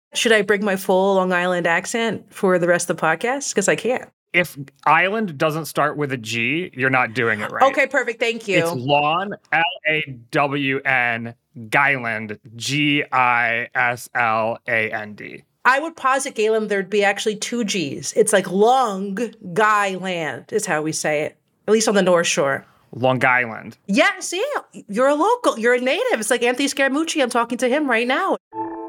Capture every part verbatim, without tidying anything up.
Should I bring my full Long Island accent for the rest of the podcast? Because I can't. If island doesn't start with a G, you're not doing it right. Okay, perfect. Thank you. It's Lawn, L A W N, Guyland, G I S L A N D. I would posit, Galen, there'd be actually two G's. It's like Long Guy Land is how we say it, at least on the North Shore. Long Island. Yeah, see, you're a local. You're a native. It's like Anthony Scaramucci. I'm talking to him right now.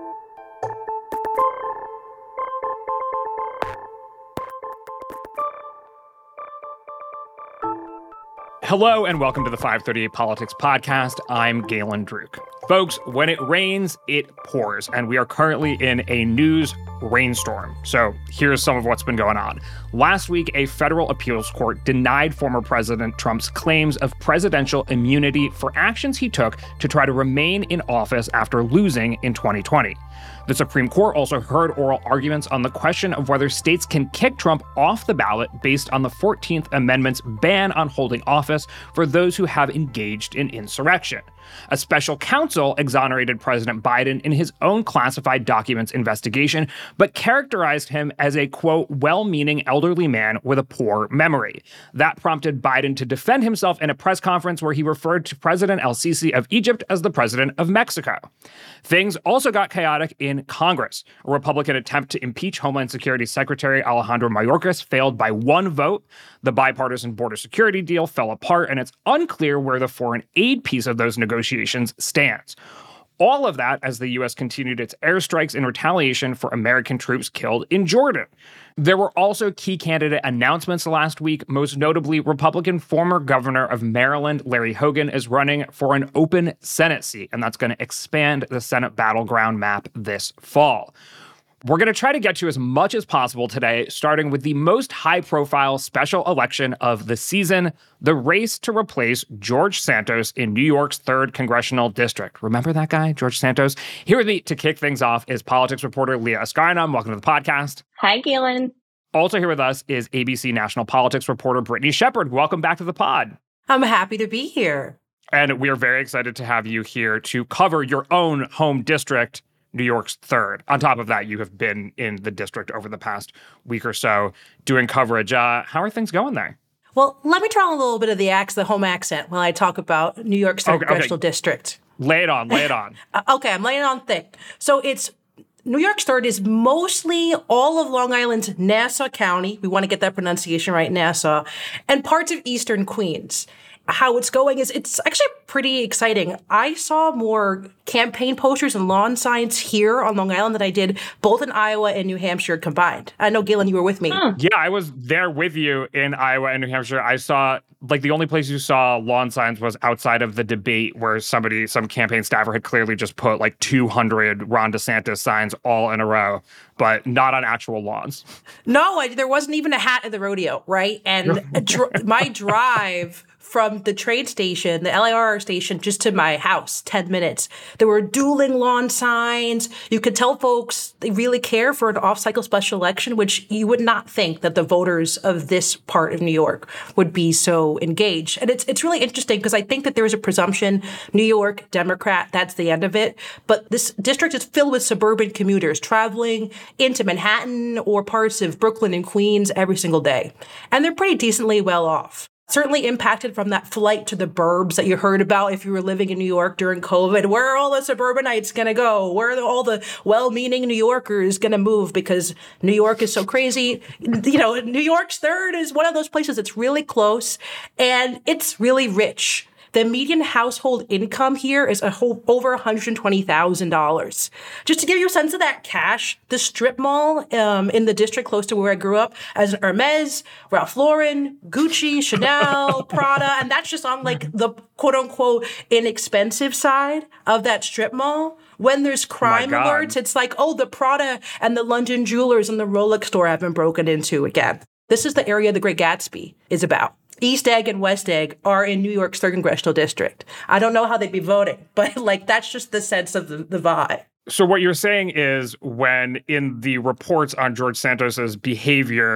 Hello and welcome to the five thirty-eight Politics Podcast. I'm Galen Druk. Folks, when it rains, it pours, and we are currently in a news rainstorm. So here's some of what's been going on. Last week, a federal appeals court denied former President Trump's claims of presidential immunity for actions he took to try to remain in office after losing in twenty twenty. The Supreme Court also heard oral arguments on the question of whether states can kick Trump off the ballot based on the fourteenth Amendment's ban on holding office for those who have engaged in insurrection. A special counsel exonerated President Biden in his own classified documents investigation, but characterized him as a, quote, well-meaning elderly man with a poor memory. That prompted Biden to defend himself in a press conference where he referred to President el-Sisi of Egypt as the president of Mexico. Things also got chaotic in Congress. A Republican attempt to impeach Homeland Security Secretary Alejandro Mayorkas failed by one vote. The bipartisan border security deal fell apart, and it's unclear where the foreign aid piece of those negotiations stands. All of that as the U S continued its airstrikes in retaliation for American troops killed in Jordan. There were also key candidate announcements last week, most notably Republican former governor of Maryland, Larry Hogan, is running for an open Senate seat, and that's going to expand the Senate battleground map this fall. We're going to try to get to as much as possible today, starting with the most high-profile special election of the season, the race to replace George Santos in New York's third Congressional District. Remember that guy, George Santos? Here with me to kick things off is politics reporter Leah Askarinam. Welcome to the podcast. Hi, Galen. Also here with us is A B C national politics reporter Brittany Shepard. Welcome back to the pod. I'm happy to be here. And we are very excited to have you here to cover your own home district, New York's third. On top of that, you have been in the district over the past week or so doing coverage. Uh, how are things going there? Well, let me try on a little bit of the accent, the home accent when I talk about New York's third okay, congressional okay. district. Lay it on, lay it on. uh, okay, I'm laying it on thick. So it's New York's third is mostly all of Long Island's Nassau County. We want to get that pronunciation right, Nassau, and parts of eastern Queens. How it's going is it's actually pretty exciting. I saw more campaign posters and lawn signs here on Long Island than I did both in Iowa and New Hampshire combined. I know, Galen, you were with me. Hmm. Yeah, I was there with you in Iowa and New Hampshire. I saw, like, the only place you saw lawn signs was outside of the debate where somebody, some campaign staffer had clearly just put like two hundred Ron DeSantis signs all in a row, but not on actual lawns. No, I, there wasn't even a hat at the rodeo, right? And dr- my drive from the train station, the L I R R station, just to my house, ten minutes. There were dueling lawn signs. You could tell folks they really care for an off-cycle special election, which you would not think that the voters of this part of New York would be so engaged. And it's it's really interesting because I think that there is a presumption, New York, Democrat, that's the end of it. But this district is filled with suburban commuters traveling into Manhattan or parts of Brooklyn and Queens every single day. And they're pretty decently well off. Certainly impacted from that flight to the burbs that you heard about if you were living in New York during COVID. Where are all the suburbanites going to go? Where are all the well-meaning New Yorkers going to move because New York is so crazy? You know, New York's third is one of those places that's really close and it's really rich. The median household income here is a whole, over one hundred twenty thousand dollars. Just to give you a sense of that cash, the strip mall um, in the district close to where I grew up as an Hermes, Ralph Lauren, Gucci, Chanel, Prada, and that's just on like the quote unquote inexpensive side of that strip mall. When there's crime oh alerts, it's like, oh, the Prada and the London Jewelers and the Rolex store have been broken into again. This is the area The Great Gatsby is about. East Egg and West Egg are in New York's third congressional district. I don't know how they'd be voting, but like that's just the sense of the, the vibe. So what you're saying is when in the reports on George Santos's behavior,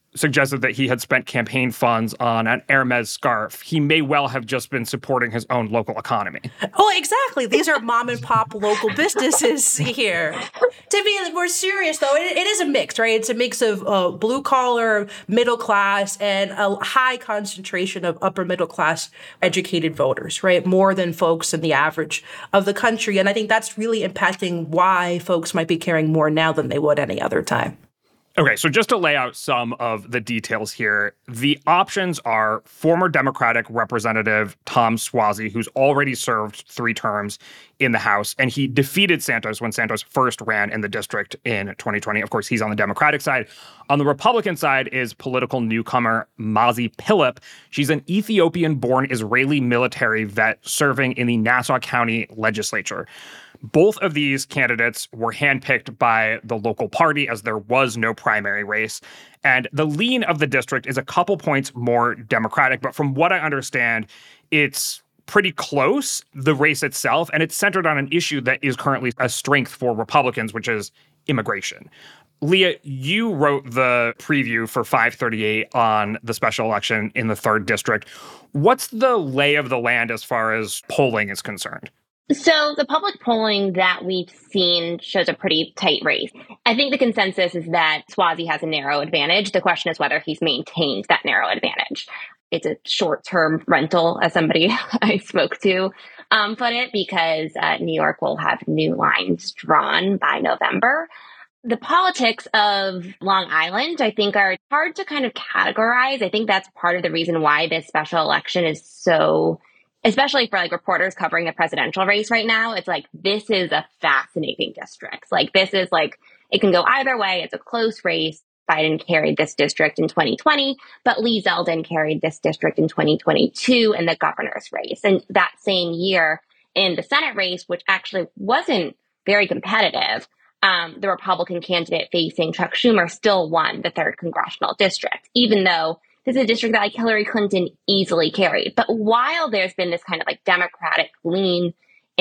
suggested that he had spent campaign funds on an Hermes scarf, he may well have just been supporting his own local economy. Oh, exactly. These are mom and pop local businesses here. To be more serious, though, it, it is a mix, right? It's a mix of uh, blue collar, middle class, and a high concentration of upper middle class educated voters, right? More than folks in the average of the country. And I think that's really impacting why folks might be caring more now than they would any other time. Okay, so just to lay out some of the details here, the options are former Democratic Representative Tom Suozzi, who's already served three terms in the House, and he defeated Santos when Santos first ran in the district in twenty twenty. Of course, he's on the Democratic side. On the Republican side is political newcomer Mazi Pilip. She's an Ethiopian-born Israeli military vet serving in the Nassau County legislature. Both of these candidates were handpicked by the local party as there was no primary race. And the lean of the district is a couple points more Democratic. But from what I understand, it's pretty close, the race itself. And it's centered on an issue that is currently a strength for Republicans, which is immigration. Leah, you wrote the preview for five thirty-eight on the special election in the third district. What's the lay of the land as far as polling is concerned? So the public polling that we've seen shows a pretty tight race. I think the consensus is that Suozzi has a narrow advantage. The question is whether he's maintained that narrow advantage. It's a short-term rental, as somebody I spoke to um, put it, because uh, New York will have new lines drawn by November. The politics of Long Island, I think, are hard to kind of categorize. I think that's part of the reason why this special election is so, especially for like reporters covering the presidential race right now, it's like, this is a fascinating district. Like, this is like, it can go either way. It's a close race. Biden carried this district in twenty twenty, but Lee Zeldin carried this district in twenty twenty-two in the governor's race. And that same year in the Senate race, which actually wasn't very competitive, um, the Republican candidate facing Chuck Schumer still won the third congressional district, even though this is a district that like Hillary Clinton easily carried. But while there's been this kind of like Democratic lean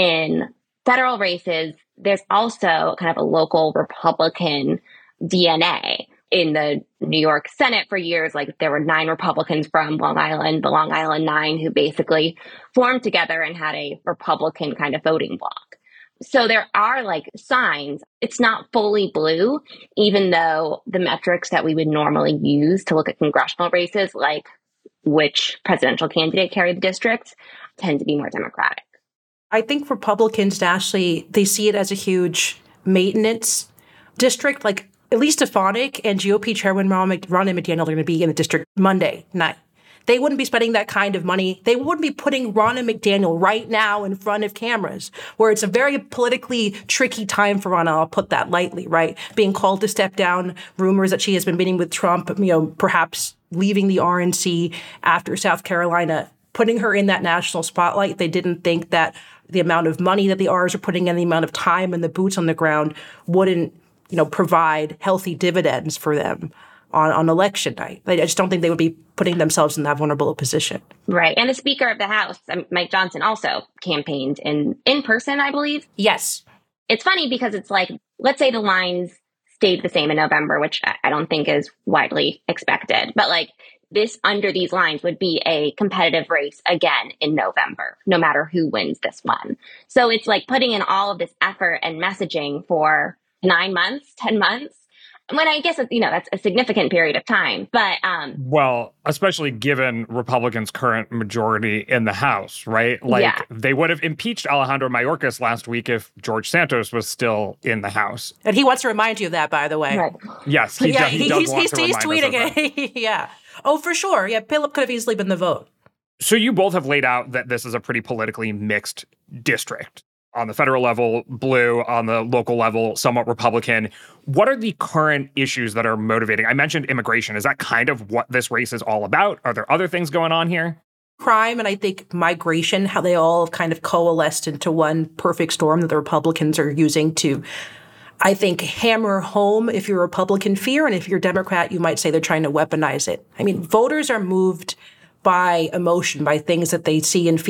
in federal races, there's also kind of a local Republican D N A. In the New York Senate for years, like there were nine Republicans from Long Island, the Long Island Nine, who basically formed together and had a Republican kind of voting bloc. So there are like signs. It's not fully blue, even though the metrics that we would normally use to look at congressional races, like which presidential candidate carried the district, tend to be more Democratic. I think Republicans actually, they see it as a huge maintenance district. Like, at least Stefanik and G O P Chairman Ronna McDaniel are going to be in the district Monday night. They wouldn't be spending that kind of money. They wouldn't be putting Ronna McDaniel right now in front of cameras, where it's a very politically tricky time for Ronna. I'll put that lightly, right? Being called to step down, rumors that she has been meeting with Trump, you know, perhaps leaving the R N C after South Carolina, putting her in that national spotlight. They didn't think that the amount of money that the R's are putting in, the amount of time and the boots on the ground wouldn't, you know, provide healthy dividends for them on, on election night. I just don't think they would be putting themselves in that vulnerable position. Right. And the Speaker of the House, um, Mike Johnson, also campaigned in, in person, I believe. Yes. It's funny because it's like, let's say the lines stayed the same in November, which I don't think is widely expected. But like this under these lines would be a competitive race again in November, no matter who wins this one. So it's like putting in all of this effort and messaging for nine months, ten months. When I guess, you know, that's a significant period of time. But um, well, especially given Republicans' current majority in the House, right? Like yeah. They would have impeached Alejandro Mayorkas last week if George Santos was still in the House. And he wants to remind you of that, by the way. Right. Yes, he, yeah, does, he does he's, want he's, to he's remind tweeting us of that. it. Yeah. Oh, for sure. Yeah, Pilip could have easily been the vote. So you both have laid out that this is a pretty politically mixed district. On the federal level, blue, on the local level, somewhat Republican. What are the current issues that are motivating? I mentioned immigration. Is that kind of what this race is all about? Are there other things going on here? Crime and I think migration, how they all have kind of coalesced into one perfect storm that the Republicans are using to, I think, hammer home if you're a Republican fear. And if you're a Democrat, you might say they're trying to weaponize it. I mean, voters are moved by emotion, by things that they see and feel.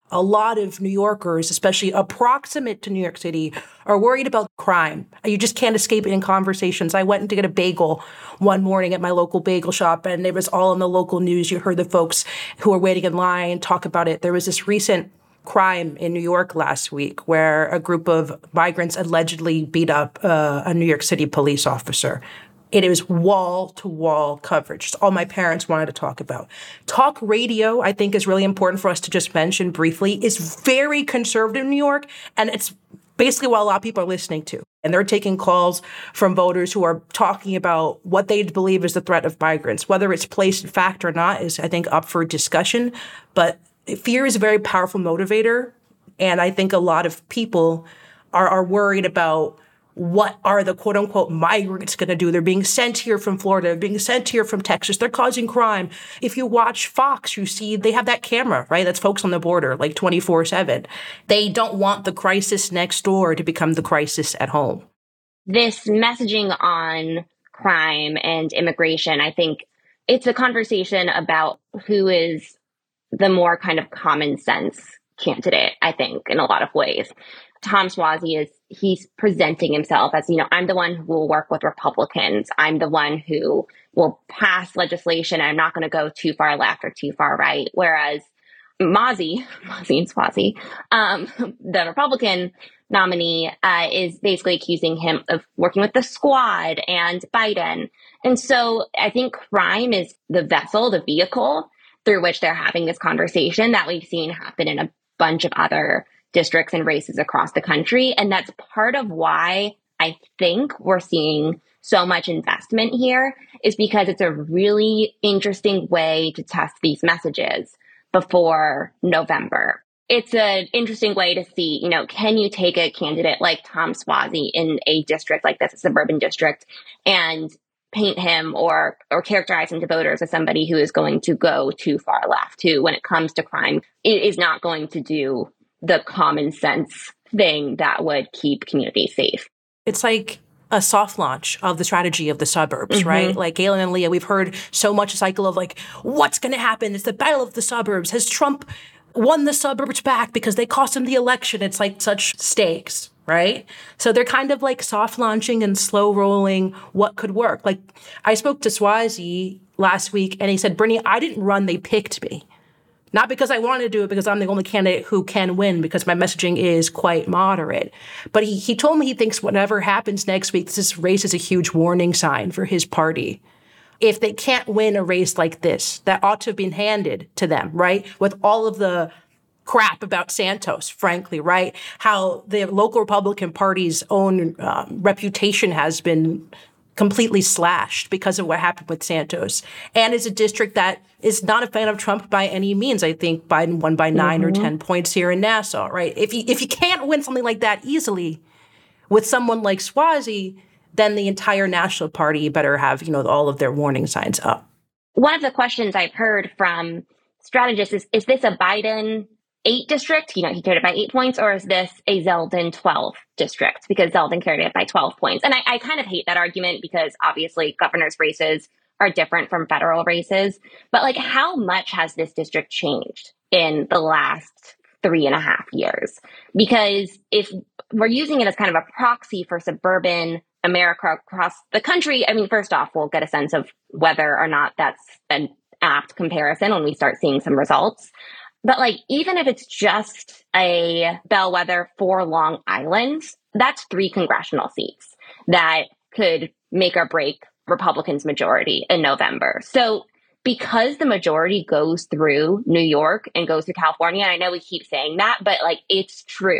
A lot of New Yorkers, especially approximate to New York City, are worried about crime. You just can't escape it in conversations. I went to get a bagel one morning at my local bagel shop, and it was all in the local news. You heard the folks who were waiting in line talk about it. There was this recent crime in New York last week where a group of migrants allegedly beat up uh, a New York City police officer. It was wall-to-wall coverage. It's all my parents wanted to talk about. Talk radio, I think, is really important for us to just mention briefly, is very conservative in New York, and it's basically what a lot of people are listening to. And they're taking calls from voters who are talking about what they believe is the threat of migrants. Whether it's placed in fact or not is, I think, up for discussion. But fear is a very powerful motivator, and I think a lot of people are, are worried about what are the quote-unquote migrants going to do? They're being sent here from Florida, they're being sent here from Texas, they're causing crime. If you watch Fox, you see they have that camera, right? That's folks on the border, like twenty-four seven. They don't want the crisis next door to become the crisis at home. This messaging on crime and immigration, I think it's a conversation about who is the more kind of common sense candidate, I think, in a lot of ways. Tom Suozzi is, he's presenting himself as, you know, I'm the one who will work with Republicans. I'm the one who will pass legislation. I'm not going to go too far left or too far right. Whereas Mazi, Mazi and Suozzi, um, the Republican nominee, uh, is basically accusing him of working with the squad and Biden. And so I think crime is the vessel, the vehicle through which they're having this conversation that we've seen happen in a bunch of other districts and races across the country. And that's part of why I think we're seeing so much investment here, is because it's a really interesting way to test these messages before November. It's an interesting way to see, you know, can you take a candidate like Tom Suozzi in a district like this, a suburban district, and paint him or or characterize him to voters as somebody who is going to go too far left, who, when it comes to crime, is not going to do the common sense thing that would keep communities safe. It's like a soft launch of the strategy of the suburbs, mm-hmm. right? Like Galen and Leah, we've heard so much a cycle of like, what's going to happen? It's the battle of the suburbs. Has Trump won the suburbs back because they cost him the election? It's like such stakes, right? So they're kind of like soft launching and slow rolling what could work. Like I spoke to Suozzi last week and he said, Brittany, I didn't run, they picked me. Not because I wanted to do it, because I'm the only candidate who can win, because my messaging is quite moderate. But he, he told me he thinks whatever happens next week, this race is a huge warning sign for his party. If they can't win a race like this, that ought to have been handed to them, right? With all of the crap about Santos, frankly, right? How the local Republican Party's own um, reputation has been completely slashed because of what happened with Santos. And it's a district that is not a fan of Trump by any means. I think Biden won by nine mm-hmm. or ten points here in Nassau, right? If you, if you can't win something like that easily with someone like Suozzi, then the entire national party better have, you know, all of their warning signs up. One of the questions I've heard from strategists is, is this a Biden eight district? You know, he carried it by eight points, or is this a Zeldin twelve district? Because Zeldin carried it by twelve points. And I, I kind of hate that argument because obviously governor's races are different from federal races. But like, how much has this district changed in the last three and a half years? Because if we're using it as kind of a proxy for suburban America across the country, I mean, first off, we'll get a sense of whether or not that's an apt comparison when we start seeing some results. But like, even if it's just a bellwether for Long Island, that's three congressional seats that could make or break Republicans' majority in November. So because the majority goes through New York and goes through California, and I know we keep saying that, but like, it's true.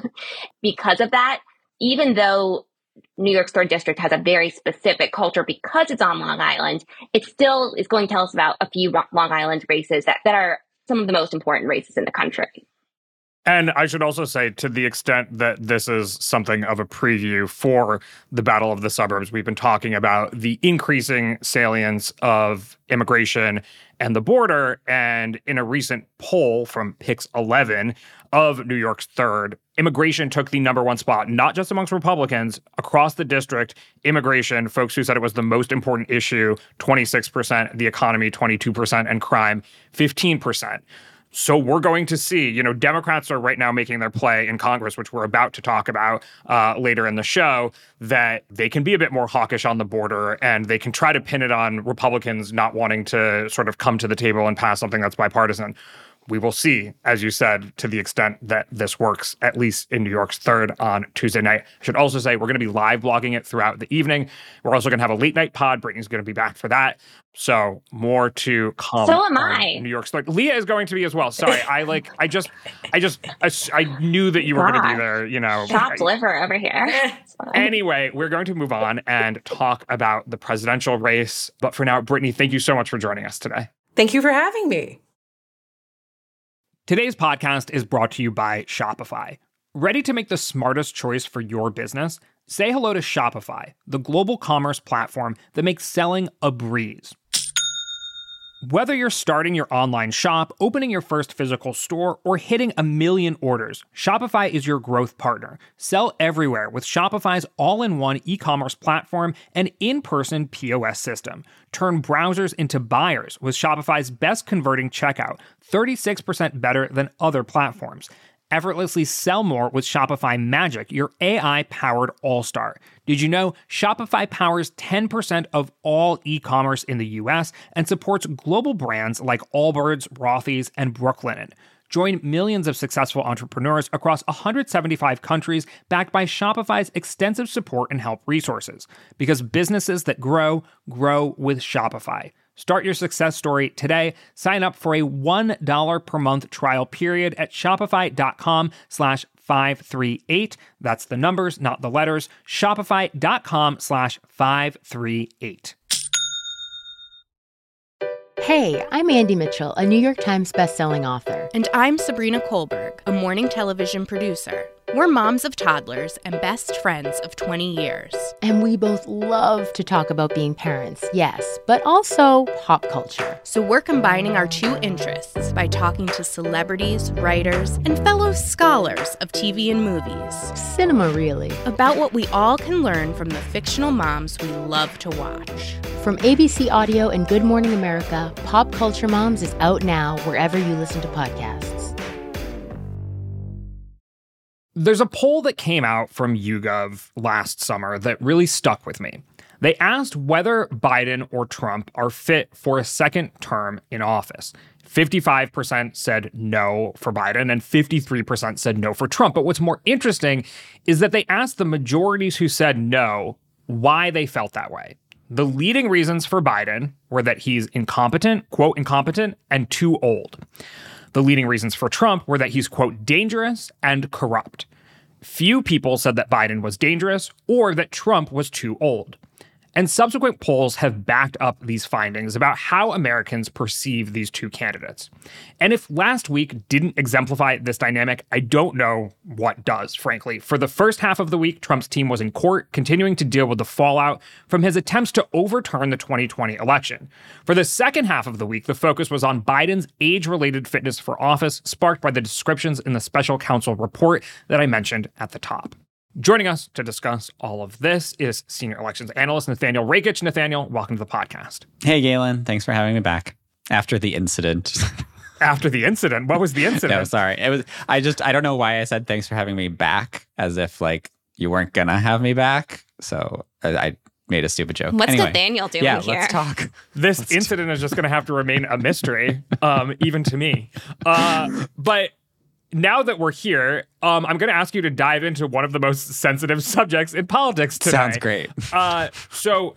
Because of that, even though New York's third district has a very specific culture because it's on Long Island, it still is going to tell us about a few Long Island races that, that are some of the most important races in the country. And I should also say, to the extent that this is something of a preview for the Battle of the Suburbs, we've been talking about the increasing salience of immigration and the border. And in a recent poll from Pix eleven of New York's third, immigration took the number one spot, not just amongst Republicans, across the district. Immigration, folks who said it was the most important issue, twenty-six percent, the economy, twenty-two percent, and crime, fifteen percent. So we're going to see, you know, Democrats are right now making their play in Congress, which we're about to talk about uh, later in the show, that they can be a bit more hawkish on the border and they can try to pin it on Republicans not wanting to sort of come to the table and pass something that's bipartisan. We will see, as you said, to the extent that this works, at least in New York's third on Tuesday night. I should also say we're going to be live blogging it throughout the evening. We're also going to have a late night pod. Brittany's going to be back for that. So more to come. So am I. New York's third. Leah is going to be as well. Sorry, I like. I just, I just, I, I knew that you were going to be there. You know, chopped liver over here. Anyway, we're going to move on and talk about the presidential race. But for now, Brittany, thank you so much for joining us today. Thank you for having me. Today's podcast is brought to you by Shopify. Ready to make the smartest choice for your business? Say hello to Shopify, the global commerce platform that makes selling a breeze. Whether you're starting your online shop, opening your first physical store, or hitting a million orders, Shopify is your growth partner. Sell everywhere with Shopify's all-in-one e-commerce platform and in-person P O S system. Turn browsers into buyers with Shopify's best converting checkout, thirty-six percent better than other platforms. Effortlessly sell more with Shopify Magic, your A I-powered all-star. Did you know Shopify powers ten percent of all e-commerce in the U S and supports global brands like Allbirds, Rothy's, and Brooklinen? Join millions of successful entrepreneurs across one hundred seventy-five countries backed by Shopify's extensive support and help resources. Because businesses that grow, grow with Shopify. Start your success story today. Sign up for a one dollar per month trial period at shopify.com slash 538. That's the numbers, not the letters. Shopify.com slash 538. Hey, I'm Andy Mitchell, a New York Times bestselling author. And I'm Sabrina Kohlberg, a morning television producer. We're moms of toddlers and best friends of twenty years. And we both love to talk about being parents, yes, but also pop culture. So we're combining our two interests by talking to celebrities, writers, and fellow scholars of T V and movies. Cinema, really. About what we all can learn from the fictional moms we love to watch. From A B C Audio and Good Morning America, Pop Culture Moms is out now wherever you listen to podcasts. There's a poll that came out from YouGov last summer that really stuck with me. They asked whether Biden or Trump are fit for a second term in office. fifty-five percent said no for Biden and fifty-three percent said no for Trump. But what's more interesting is that they asked the majorities who said no why they felt that way. The leading reasons for Biden were that he's incompetent, quote, incompetent, and too old. The leading reasons for Trump were that he's, quote, dangerous and corrupt. Few people said that Biden was dangerous or that Trump was too old. And subsequent polls have backed up these findings about how Americans perceive these two candidates. And if last week didn't exemplify this dynamic, I don't know what does, frankly. For the first half of the week, Trump's team was in court, continuing to deal with the fallout from his attempts to overturn the twenty twenty election. For the second half of the week, the focus was on Biden's age-related fitness for office, sparked by the descriptions in the special counsel report that I mentioned at the top. Joining us to discuss all of this is senior elections analyst Nathaniel Rakich. Nathaniel, welcome to the podcast. Hey, Galen. Thanks for having me back after the incident. After the incident? What was the incident? No, sorry. It was. I just, I don't know why I said thanks for having me back as if like you weren't going to have me back. So I, I made a stupid joke. What's anyway, Nathaniel doing yeah, here? Yeah, let's talk. This let's incident talk. is just going to have to remain a mystery, um, even to me. Uh, but now that we're here, um, I'm going to ask you to dive into one of the most sensitive subjects in politics today. Sounds great. uh, so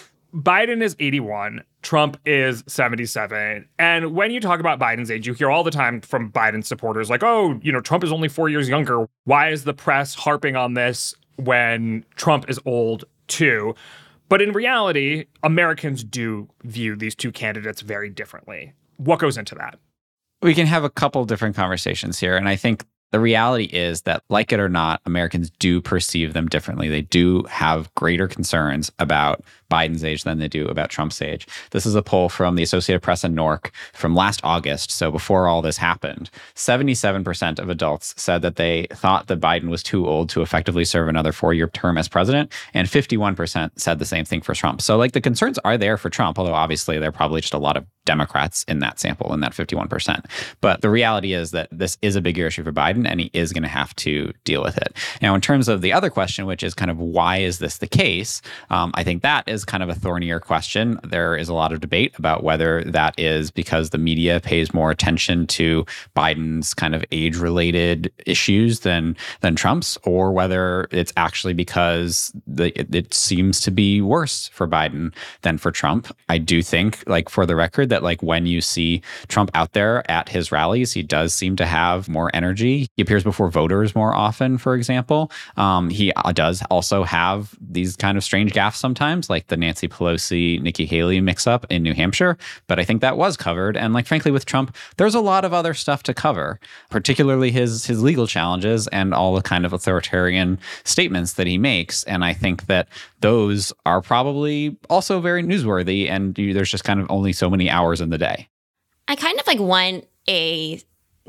Biden is eighty-one, Trump is seventy-seven. And when you talk about Biden's age, you hear all the time from Biden supporters like, oh, you know, Trump is only four years younger. Why is the press harping on this when Trump is old too? But in reality, Americans do view these two candidates very differently. What goes into that? We can have a couple different conversations here. And I think the reality is that, like it or not, Americans do perceive them differently. They do have greater concerns about Biden's age than they do about Trump's age. This is a poll from the Associated Press and N O R C from last August, so before all this happened. seventy-seven percent of adults said that they thought that Biden was too old to effectively serve another four-year term as president, and fifty-one percent said the same thing for Trump. So like the concerns are there for Trump, although obviously there are probably just a lot of Democrats in that sample, in that fifty-one percent. But the reality is that this is a bigger issue for Biden, and he is going to have to deal with it. Now, in terms of the other question, which is kind of why is this the case, um, I think that is kind of a thornier question. There is a lot of debate about whether that is because the media pays more attention to Biden's kind of age-related issues than than Trump's, or whether it's actually because the, it, it seems to be worse for Biden than for Trump. I do think, like for the record, that like when you see Trump out there at his rallies, he does seem to have more energy. He appears before voters more often, for example. Um, he does also have these kind of strange gaffes sometimes, like the Nancy Pelosi, Nikki Haley mix-up in New Hampshire. But I think that was covered. And like, frankly, with Trump, there's a lot of other stuff to cover, particularly his his legal challenges and all the kind of authoritarian statements that he makes. And I think that those are probably also very newsworthy. And you, there's just kind of only so many hours in the day. I kind of like want a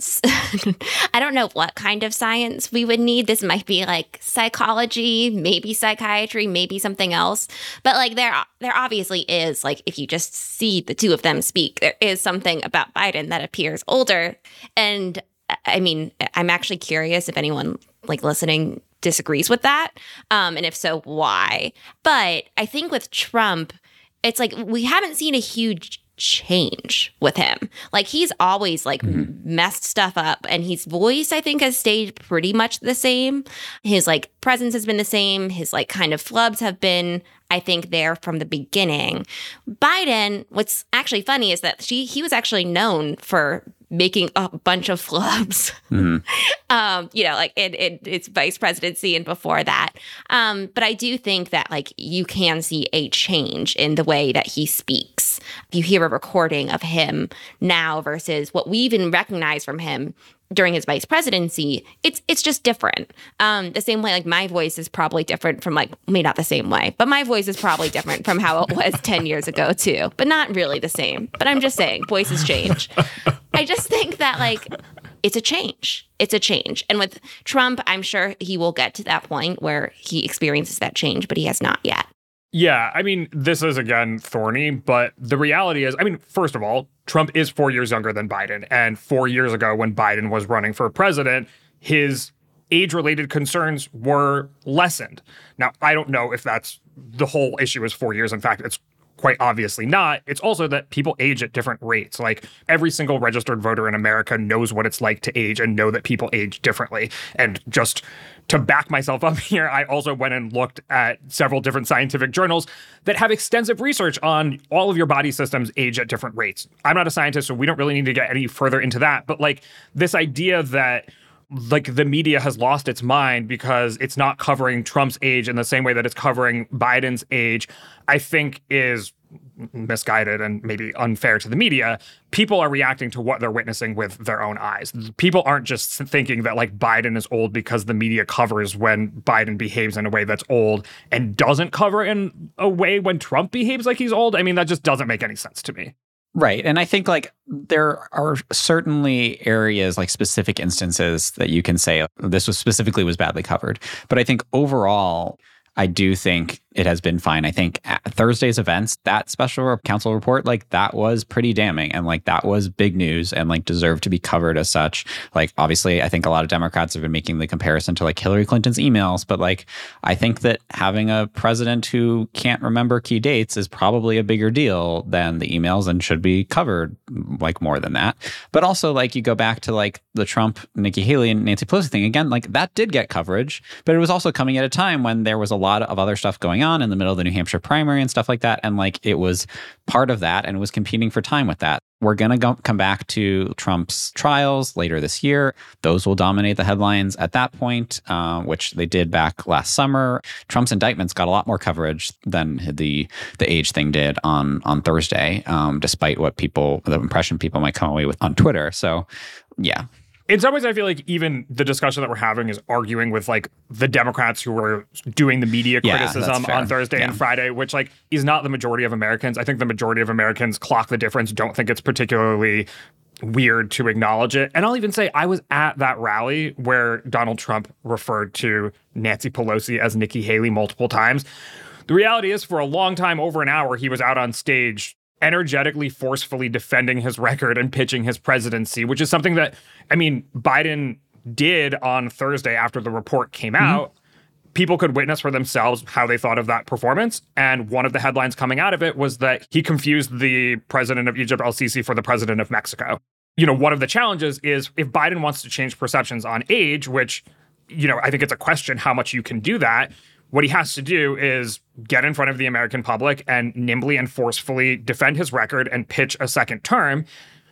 I don't know what kind of science we would need. This might be like psychology, maybe psychiatry, maybe something else. But like there, there obviously is, like, if you just see the two of them speak, there is something about Biden that appears older. And I mean, I'm actually curious if anyone like listening disagrees with that. Um, and if so, why? But I think with Trump, it's like we haven't seen a huge change with him. Like he's always like mm-hmm. messed stuff up, and his voice I think has stayed pretty much the same. His like presence has been the same. His like kind of flubs have been, I think, there from the beginning. Biden, what's actually funny is that she he was actually known for making a bunch of flubs, mm-hmm. um, you know, like in, in its vice presidency and before that. Um, but I do think that like you can see a change in the way that he speaks. If you hear a recording of him now versus what we even recognize from him during his vice presidency, it's it's just different. Um, the same way, like my voice is probably different from like, maybe not the same way, but my voice is probably different from how it was ten years ago too, but not really the same. But I'm just saying, voices change. I just think that like, it's a change. It's a change. And with Trump, I'm sure he will get to that point where he experiences that change, but he has not yet. Yeah, I mean, this is, again, thorny, but the reality is, I mean, first of all, Trump is four years younger than Biden. And four years ago, when Biden was running for president, his age-related concerns were lessened. Now, I don't know if that's the whole issue is four years. In fact, it's quite obviously not. It's also that people age at different rates. Like every single registered voter in America knows what it's like to age and know that people age differently. And just to back myself up here, I also went and looked at several different scientific journals that have extensive research on all of your body systems age at different rates. I'm not a scientist, so we don't really need to get any further into that. But like this idea that like the media has lost its mind because it's not covering Trump's age in the same way that it's covering Biden's age, I think is misguided and maybe unfair to the media. People are reacting to what they're witnessing with their own eyes. People aren't just thinking that like Biden is old because the media covers when Biden behaves in a way that's old and doesn't cover in a way when Trump behaves like he's old. I mean, that just doesn't make any sense to me. Right. And I think like there are certainly areas, like specific instances that you can say this was specifically was badly covered. But I think overall, I do think it has been fine. I think at Thursday's events, that special counsel report, like that was pretty damning. And like that was big news and like deserved to be covered as such. Like, obviously, I think a lot of Democrats have been making the comparison to like Hillary Clinton's emails. But like, I think that having a president who can't remember key dates is probably a bigger deal than the emails and should be covered like more than that. But also, like, you go back to like the Trump, Nikki Haley and Nancy Pelosi thing again, like that did get coverage, but it was also coming at a time when there was a lot of other stuff going on in the middle of the New Hampshire primary and stuff like that. And like it was part of that and it was competing for time with that. We're going to go come back to Trump's trials later this year. Those will dominate the headlines at that point, uh, which they did back last summer. Trump's indictments got a lot more coverage than the the age thing did on, on Thursday, um, despite what people, the impression people might come away with on Twitter. So yeah, In some ways, I feel like even the discussion that we're having is arguing with like the Democrats who were doing the media Yeah, criticism that's fair. on Thursday Yeah. and Friday, which like is not the majority of Americans. I think the majority of Americans clock the difference, don't think it's particularly weird to acknowledge it. And I'll even say I was at that rally where Donald Trump referred to Nancy Pelosi as Nikki Haley multiple times. The reality is, for a long time, over an hour, he was out on stage energetically, forcefully defending his record and pitching his presidency, which is something that, I mean, Biden did on Thursday after the report came out. Mm-hmm. People could witness for themselves how they thought of that performance. And one of the headlines coming out of it was that he confused the president of Egypt, El-Sisi, for the president of Mexico. You know, one of the challenges is if Biden wants to change perceptions on age, which, you know, I think it's a question how much you can do that. What he has to do is get in front of the American public and nimbly and forcefully defend his record and pitch a second term.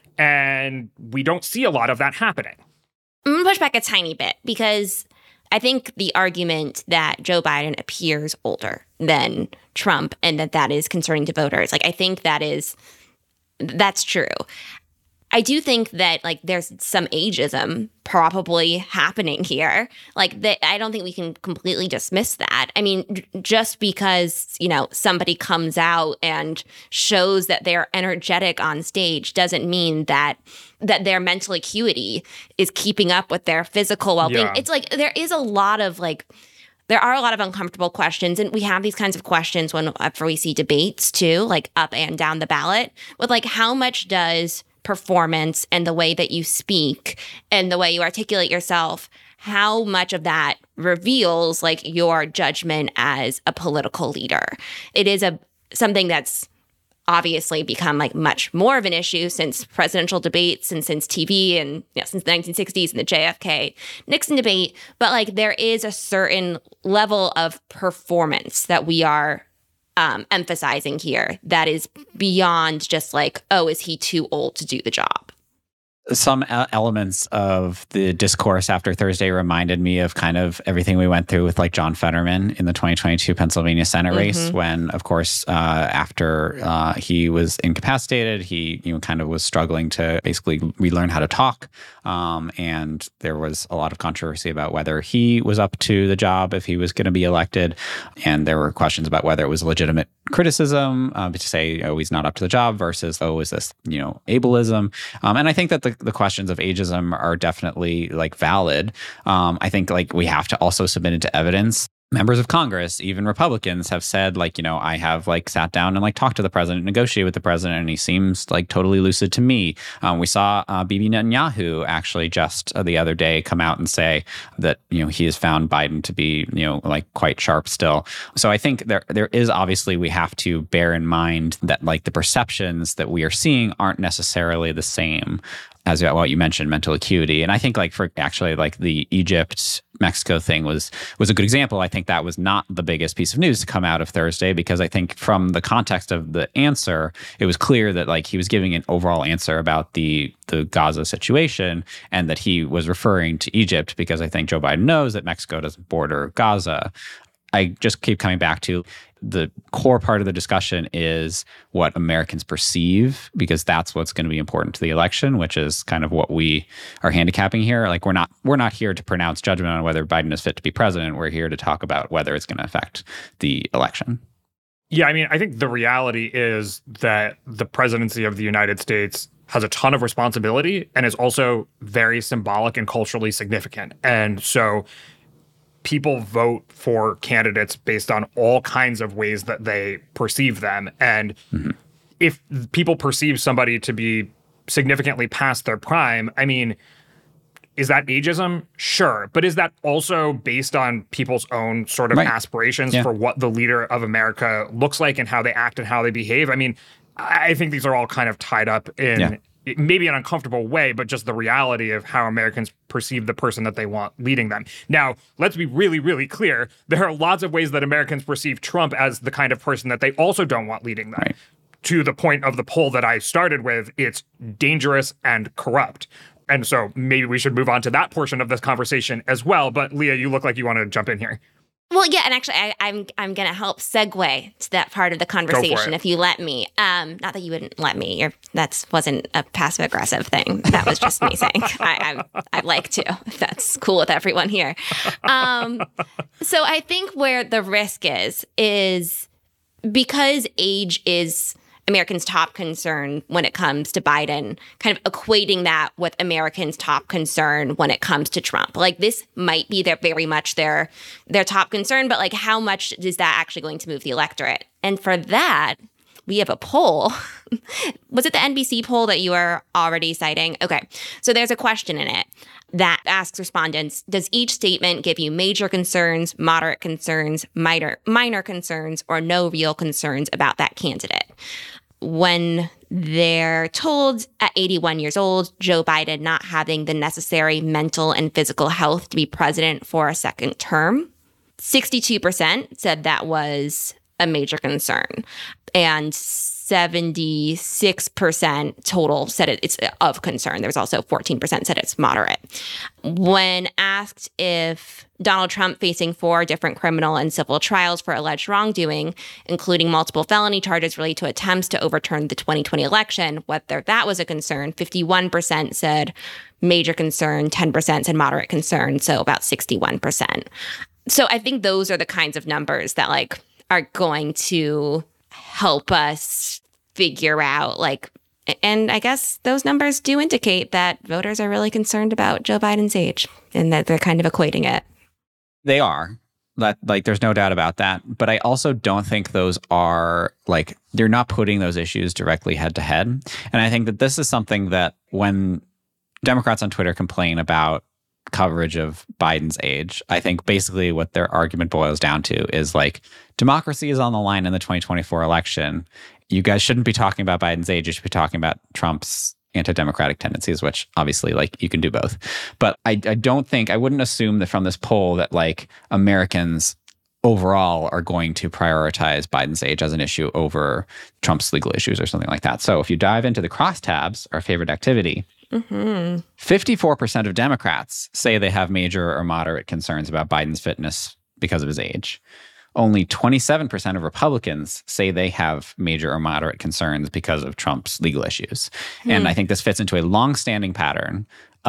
And we don't see a lot of that happening. I'm going to push back a tiny bit because I think the argument that Joe Biden appears older than Trump and that that is concerning to voters, like I think that is, that's true. I do think that like there's some ageism probably happening here. Like that, I don't think we can completely dismiss that. I mean, j- just because, you know, somebody comes out and shows that they're energetic on stage doesn't mean that that their mental acuity is keeping up with their physical well-being. Yeah. It's like there is a lot of like there are a lot of uncomfortable questions, and we have these kinds of questions whenever we see debates too, like up and down the ballot with like how much does performance and the way that you speak and the way you articulate yourself, how much of that reveals like your judgment as a political leader. It is a something that's obviously become like much more of an issue since presidential debates and since T V and you know, since the nineteen sixties and the J F K Nixon debate. But like there is a certain level of performance that we are Um, emphasizing here that is beyond just like, oh, is he too old to do the job? Some elements of the discourse after Thursday reminded me of kind of everything we went through with like John Fetterman in the twenty twenty-two Pennsylvania Senate mm-hmm. race, when, of course, uh, after uh, he was incapacitated, he you know kind of was struggling to basically relearn how to talk. Um, and there was a lot of controversy about whether he was up to the job if he was going to be elected. And there were questions about whether it was legitimate criticism uh, to say, oh, he's not up to the job versus, oh, is this, you know, ableism? Um, and I think that the, the questions of ageism are definitely like valid. Um, I think like we have to also submit it to evidence. Members of Congress, even Republicans, have said, like, you know, I have like sat down and like talked to the president, negotiated with the president, and he seems like totally lucid to me. Um, we saw uh, Bibi Netanyahu actually just uh, the other day come out and say that, you know, he has found Biden to be, you know, like quite sharp still. So I think there there is obviously we have to bear in mind that like the perceptions that we are seeing aren't necessarily the same as what you mentioned, mental acuity. And I think like for actually like the Egypt Mexico thing was was a good example. I think that was not the biggest piece of news to come out of Thursday, because I think from the context of the answer, it was clear that like he was giving an overall answer about the the Gaza situation and that he was referring to Egypt because I think Joe Biden knows that Mexico doesn't border Gaza. I just keep coming back to the core part of the discussion is what Americans perceive, because that's what's going to be important to the election, which is kind of what we are handicapping here. Like we're not we're not here to pronounce judgment on whether Biden is fit to be president. We're here to talk about whether it's going to affect the election. Yeah, I mean, I think the reality is that the presidency of the United States has a ton of responsibility and is also very symbolic and culturally significant. And so people vote for candidates based on all kinds of ways that they perceive them. And mm-hmm. if people perceive somebody to be significantly past their prime, I mean, is that ageism? Sure. But is that also based on people's own sort of right. aspirations yeah. for what the leader of America looks like and how they act and how they behave? I mean, I think these are all kind of tied up in yeah. maybe an uncomfortable way, but just the reality of how Americans perceive the person that they want leading them. Now, let's be really, really clear. There are lots of ways that Americans perceive Trump as the kind of person that they also don't want leading them. Right. To the point of the poll that I started with, it's dangerous and corrupt. And so maybe we should move on to that portion of this conversation as well. But Leah, you look like you want to jump in here. Well, yeah, and actually, I, I'm I'm gonna help segue to that part of the conversation if you let me. Um, not that you wouldn't let me. You're, that wasn't a passive aggressive thing. That was just me saying I, I I'd like to. If that's cool with everyone here. Um, so I think where the risk is is because age is Americans' top concern when it comes to Biden, kind of equating that with Americans' top concern when it comes to Trump. Like, this might be their very much their their top concern, but like, how much is that actually going to move the electorate? And for that, we have a poll. Was it the N B C poll that you are already citing? Okay, so there's a question in it that asks respondents, does each statement give you major concerns, moderate concerns, minor minor concerns, or no real concerns about that candidate? When they're told at eighty-one years old, Joe Biden not having the necessary mental and physical health to be president for a second term, sixty-two percent said that was a major concern. And seventy-six percent total said it, it's of concern. There was also fourteen percent said it's moderate. When asked if Donald Trump facing four different criminal and civil trials for alleged wrongdoing, including multiple felony charges related to attempts to overturn the twenty twenty election, whether that was a concern, fifty-one percent said major concern, ten percent said moderate concern, so about sixty-one percent. So I think those are the kinds of numbers that like are going to help us figure out, like, and I guess those numbers do indicate that voters are really concerned about Joe Biden's age and that they're kind of equating it. They are. That, like, there's no doubt about that. But I also don't think those are, like, they're not putting those issues directly head to head. And I think that this is something that when Democrats on Twitter complain about coverage of Biden's age, I think basically what their argument boils down to is like, democracy is on the line in the twenty twenty-four election. You guys shouldn't be talking about Biden's age. You should be talking about Trump's anti-democratic tendencies, which obviously, like, you can do both. But I, I don't think, I wouldn't assume that from this poll that like Americans overall are going to prioritize Biden's age as an issue over Trump's legal issues or something like that. So if you dive into the crosstabs, our favorite activity, mm-hmm. fifty-four percent of Democrats say they have major or moderate concerns about Biden's fitness because of his age. Only twenty-seven percent of Republicans say they have major or moderate concerns because of Trump's legal issues. Hmm. And I think this fits into a longstanding pattern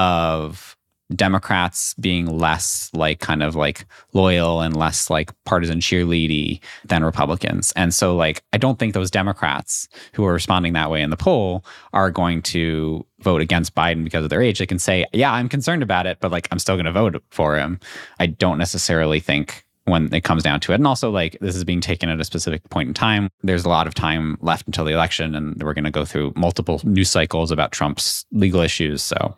of Democrats being less like kind of like loyal and less like partisan cheerleady than Republicans. And so like, I don't think those Democrats who are responding that way in the poll are going to vote against Biden because of their age. They can say, yeah, I'm concerned about it, but like, I'm still going to vote for him. I don't necessarily think when it comes down to it. And also, like, this is being taken at a specific point in time. There's a lot of time left until the election, and we're going to go through multiple news cycles about Trump's legal issues. So,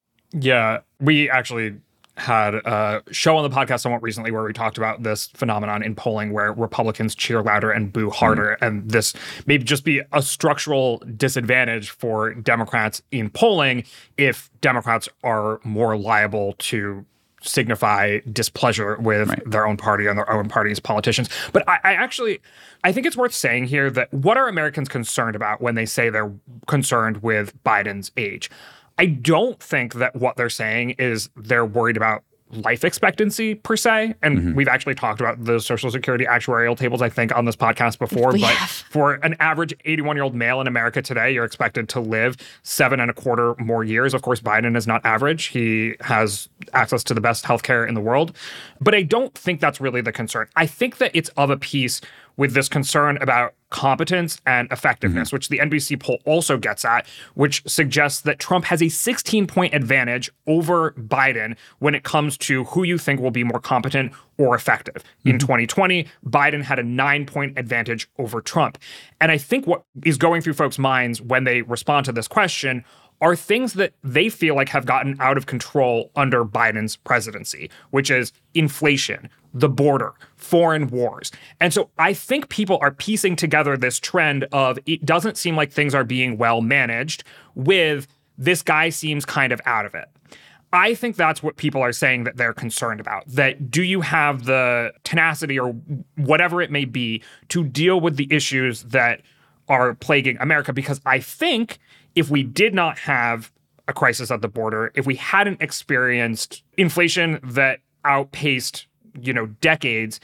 yeah, we actually had a show on the podcast somewhat recently where we talked about this phenomenon in polling where Republicans cheer louder and boo harder. Mm. And this may just be a structural disadvantage for Democrats in polling if Democrats are more liable to signify displeasure with right. their own party and their own party's politicians. But I, I actually, I think it's worth saying here that what are Americans concerned about when they say they're concerned with Biden's age? I don't think that what they're saying is they're worried about life expectancy per se. And mm-hmm. we've actually talked about the Social Security actuarial tables, I think, on this podcast before. We but have. For an average eighty-one-year-old male in America today, you're expected to live seven and a quarter more years. Of course, Biden is not average. He has access to the best healthcare in the world. But I don't think that's really the concern. I think that it's of a piece with this concern about competence and effectiveness, mm-hmm. which the N B C poll also gets at, which suggests that Trump has a sixteen-point advantage over Biden when it comes to who you think will be more competent or effective. Mm-hmm. In twenty twenty, Biden had a nine-point advantage over Trump. And I think what is going through folks' minds when they respond to this question are things that they feel like have gotten out of control under Biden's presidency, which is inflation, the border, foreign wars. And so I think people are piecing together this trend of it doesn't seem like things are being well managed with this guy seems kind of out of it. I think that's what people are saying that they're concerned about. That do you have the tenacity or whatever it may be to deal with the issues that are plaguing America? Because I think if we did not have a crisis at the border, if we hadn't experienced inflation that outpaced you know, decades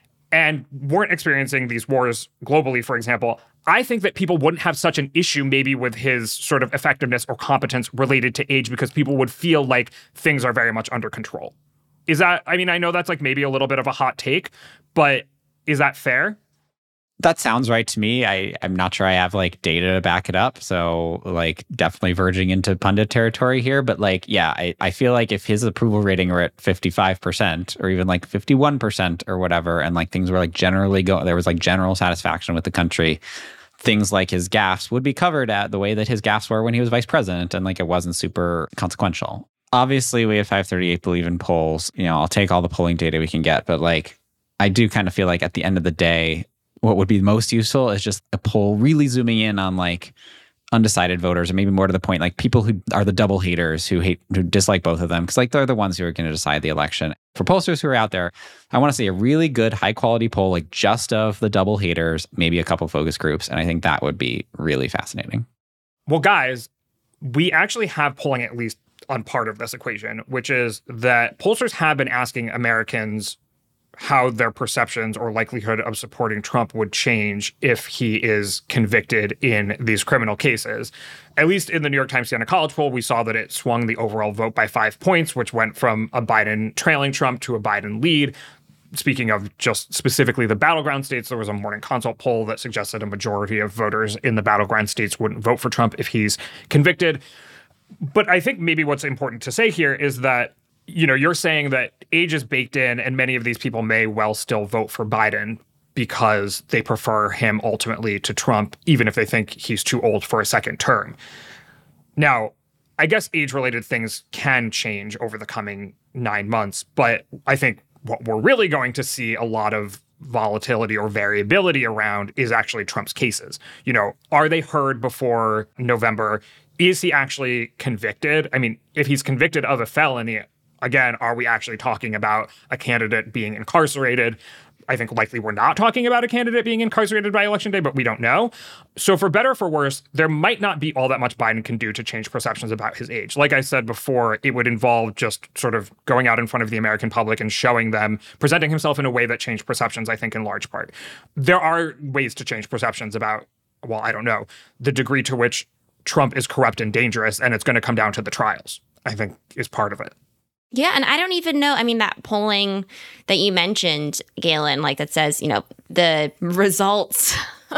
and weren't experiencing these wars globally, for example, I think that people wouldn't have such an issue maybe with his sort of effectiveness or competence related to age because people would feel like things are very much under control. Is that, I mean, I know that's like maybe a little bit of a hot take, but is that fair? That sounds right to me. I, I'm not sure I have like data to back it up. So like definitely verging into pundit territory here. But like, yeah, I, I feel like if his approval rating were at fifty-five percent or even like fifty-one percent or whatever, and like things were like generally going, there was like general satisfaction with the country, things like his gaffes would be covered at the way that his gaffes were when he was vice president. And like it wasn't super consequential. Obviously, we at five thirty-eight believe in polls. You know, I'll take all the polling data we can get. But like, I do kind of feel like at the end of the day, what would be most useful is just a poll really zooming in on like undecided voters, or maybe more to the point, like people who are the double haters who hate, who dislike both of them, because like they're the ones who are going to decide the election. For pollsters who are out there, I want to see a really good, high quality poll, like just of the double haters, maybe a couple focus groups, and I think that would be really fascinating. Well, guys, we actually have polling at least on part of this equation, which is that pollsters have been asking Americans how their perceptions or likelihood of supporting Trump would change if he is convicted in these criminal cases. At least in the New York Times Siena College poll, we saw that it swung the overall vote by five points, which went from a Biden trailing Trump to a Biden lead. Speaking of just specifically the battleground states, there was a Morning Consult poll that suggested a majority of voters in the battleground states wouldn't vote for Trump if he's convicted. But I think maybe what's important to say here is that, you know, you're saying that age is baked in and many of these people may well still vote for Biden because they prefer him ultimately to Trump, even if they think he's too old for a second term. Now, I guess age-related things can change over the coming nine months, but I think what we're really going to see a lot of volatility or variability around is actually Trump's cases. You know, are they heard before November? Is he actually convicted? I mean, if he's convicted of a felony, again, are we actually talking about a candidate being incarcerated? I think likely we're not talking about a candidate being incarcerated by Election Day, but we don't know. So for better or for worse, there might not be all that much Biden can do to change perceptions about his age. Like I said before, it would involve just sort of going out in front of the American public and showing them, presenting himself in a way that changed perceptions, I think, in large part. There are ways to change perceptions about, well, I don't know, the degree to which Trump is corrupt and dangerous, and it's going to come down to the trials, I think, is part of it. Yeah, and I don't even know, I mean, that polling that you mentioned, Galen, like that says, you know, the results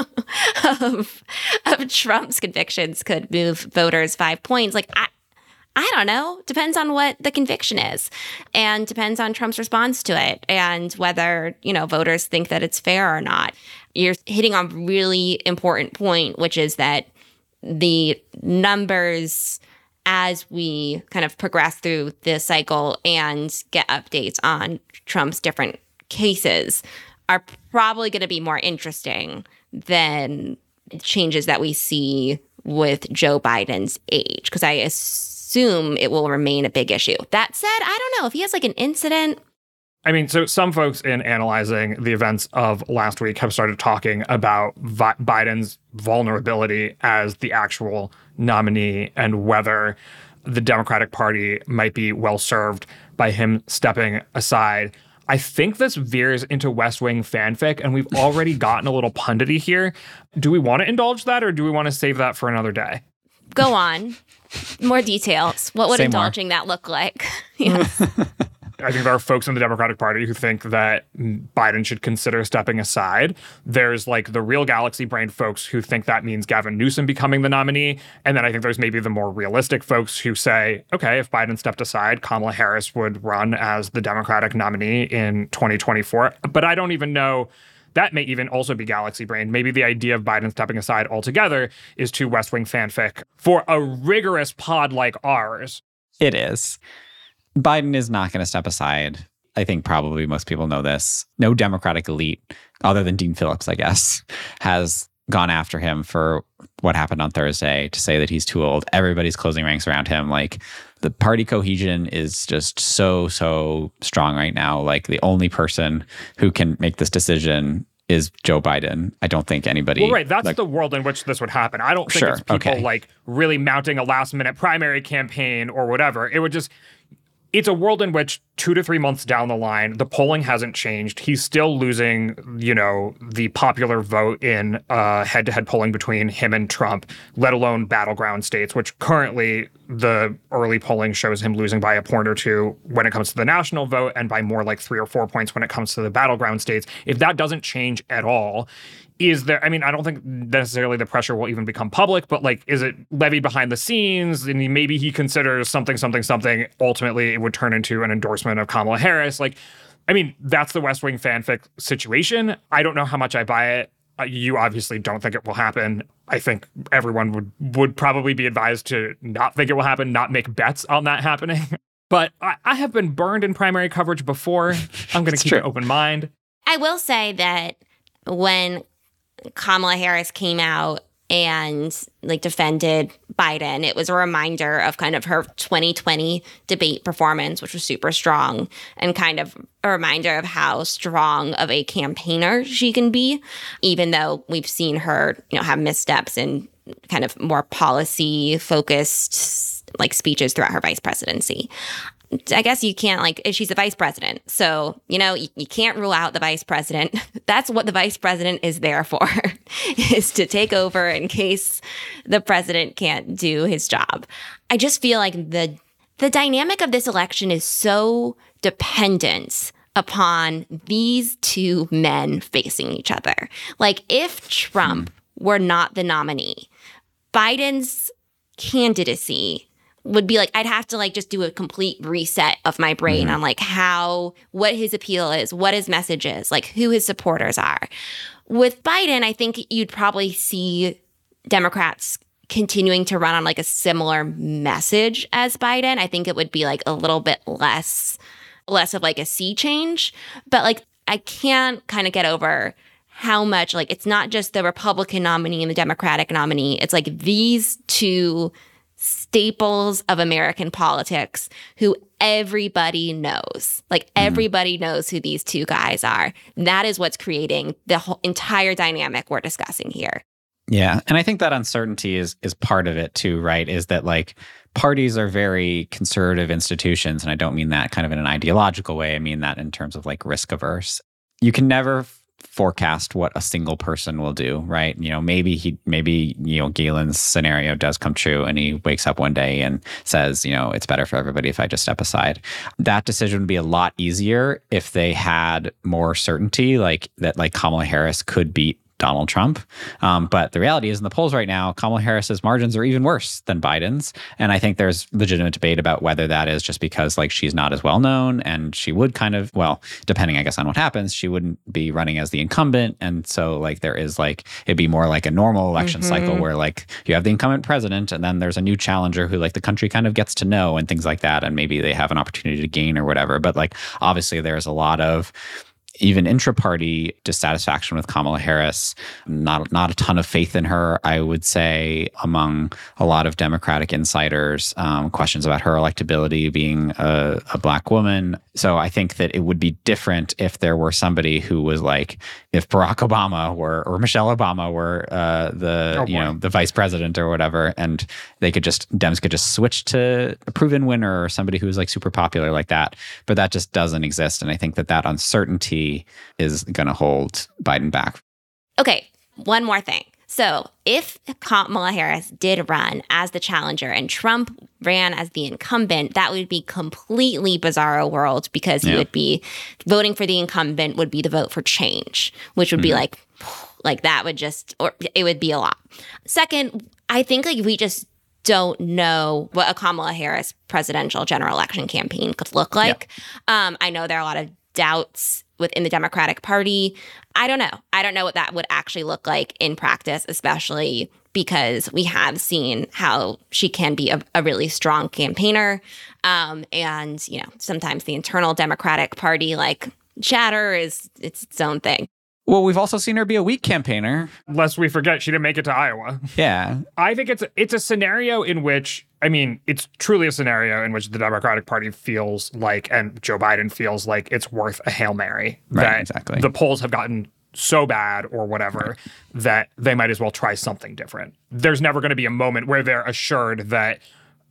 of, of Trump's convictions could move voters five points. Like, I, I don't know. Depends on what the conviction is and depends on Trump's response to it and whether, you know, voters think that it's fair or not. You're hitting on a really important point, which is that the numbers as we kind of progress through this cycle and get updates on Trump's different cases are probably going to be more interesting than changes that we see with Joe Biden's age, because I assume it will remain a big issue. That said, I don't know if he has like an incident. I mean, so some folks in analyzing the events of last week have started talking about Vi- Biden's vulnerability as the actual nominee and whether the Democratic Party might be well served by him stepping aside. I think this veers into West Wing fanfic, and we've already gotten a little pundity here. Do we want to indulge that, or do we want to save that for another day? Go on. More details. What would Say indulging more. that look like? Yes. I think there are folks in the Democratic Party who think that Biden should consider stepping aside. There's like the real galaxy-brained folks who think that means Gavin Newsom becoming the nominee. And then I think there's maybe the more realistic folks who say, okay, if Biden stepped aside, Kamala Harris would run as the Democratic nominee in twenty twenty-four. But I don't even know. That may even also be galaxy-brained. Maybe the idea of Biden stepping aside altogether is too West Wing fanfic for a rigorous pod like ours. It is. Biden is not going to step aside. I think probably most people know this. No Democratic elite, other than Dean Phillips, I guess, has gone after him for what happened on Thursday to say that he's too old. Everybody's closing ranks around him. Like, the party cohesion is just so, so strong right now. Like, the only person who can make this decision is Joe Biden. I don't think anybody... Well, right. That's like, the world in which this would happen. I don't think Sure, it's people okay. like really mounting a last minute primary campaign or whatever. It would just... it's a world in which two to three months down the line, the polling hasn't changed. He's still losing, you know, the popular vote in uh, head-to-head polling between him and Trump, let alone battleground states, which currently the early polling shows him losing by a point or two when it comes to the national vote and by more like three or four points when it comes to the battleground states. If that doesn't change at all, is there, I mean, I don't think necessarily the pressure will even become public, but like, is it levied behind the scenes? And he, maybe he considers something, something, something. Ultimately, it would turn into an endorsement of Kamala Harris. Like, I mean, that's the West Wing fanfic situation. I don't know how much I buy it. Uh, you obviously don't think it will happen. I think everyone would, would probably be advised to not think it will happen, not make bets on that happening. But I, I have been burned in primary coverage before. I'm going to keep true. an open mind. I will say that when Kamala Harris came out and like defended Biden, it was a reminder of kind of her twenty twenty debate performance, which was super strong, and kind of a reminder of how strong of a campaigner she can be, even though we've seen her, you know, have missteps and kind of more policy focused like speeches throughout her vice presidency. I guess you can't, like, she's the vice president. So, you know, you, you can't rule out the vice president. That's what the vice president is there for, is to take over in case the president can't do his job. I just feel like the the dynamic of this election is so dependent upon these two men facing each other. Like, if Trump were not the nominee, Biden's candidacy would be like, I'd have to like just do a complete reset of my brain mm-hmm. on like how, what his appeal is, what his message is, like who his supporters are. With Biden, I think you'd probably see Democrats continuing to run on like a similar message as Biden. I think it would be like a little bit less, less of like a sea change. But like, I can't kind of get over how much, like, it's not just the Republican nominee and the Democratic nominee. It's like these two staples of American politics who everybody knows. Like, mm-hmm. everybody knows who these two guys are. That is what's creating the whole entire dynamic we're discussing here. Yeah. And I think that uncertainty is is part of it too, right? Is that like parties are very conservative institutions. And I don't mean that kind of in an ideological way. I mean that in terms of like risk averse. You can never forecast what a single person will do, right? You know, maybe he, maybe, you know, Galen's scenario does come true and he wakes up one day and says, you know, it's better for everybody if I just step aside. That decision would be a lot easier if they had more certainty, like that, like Kamala Harris could beat Donald Trump. Um, but the reality is in the polls right now, Kamala Harris's margins are even worse than Biden's. And I think there's legitimate debate about whether that is just because like she's not as well known and she would kind of, well, depending, I guess, on what happens, she wouldn't be running as the incumbent. And so like there is like, it'd be more like a normal election mm-hmm. cycle where like you have the incumbent president and then there's a new challenger who like the country kind of gets to know and things like that. And maybe they have an opportunity to gain or whatever. But like, obviously there's a lot of even intra-party dissatisfaction with Kamala Harris, not not a ton of faith in her, I would say, among a lot of Democratic insiders, um, questions about her electability being a, a Black woman. So I think that it would be different if there were somebody who was like, if Barack Obama were, or Michelle Obama were uh, the, oh, you know, the vice president or whatever, and they could just, Dems could just switch to a proven winner or somebody who was like super popular like that. But that just doesn't exist. And I think that that uncertainty is going to hold Biden back. Okay, one more thing. So if Kamala Harris did run as the challenger and Trump ran as the incumbent, that would be completely bizarro world because he yeah. would be voting for the incumbent would be the vote for change, which would mm-hmm. be like, like that would just, or it would be a lot. Second, I think like we just don't know what a Kamala Harris presidential general election campaign could look like. Yeah. Um, I know there are a lot of doubts within the Democratic Party. I don't know. I don't know what that would actually look like in practice, especially because we have seen how she can be a, a really strong campaigner. Um, and, you know, sometimes the internal Democratic Party, like, chatter is it's its own thing. Well, we've also seen her be a weak campaigner. Lest we forget, she didn't make it to Iowa. Yeah. I think it's it's a scenario in which, I mean, it's truly a scenario in which the Democratic Party feels like, and Joe Biden feels like it's worth a Hail Mary. Right, that exactly. The polls have gotten so bad or whatever right. that they might as well try something different. There's never going to be a moment where they're assured that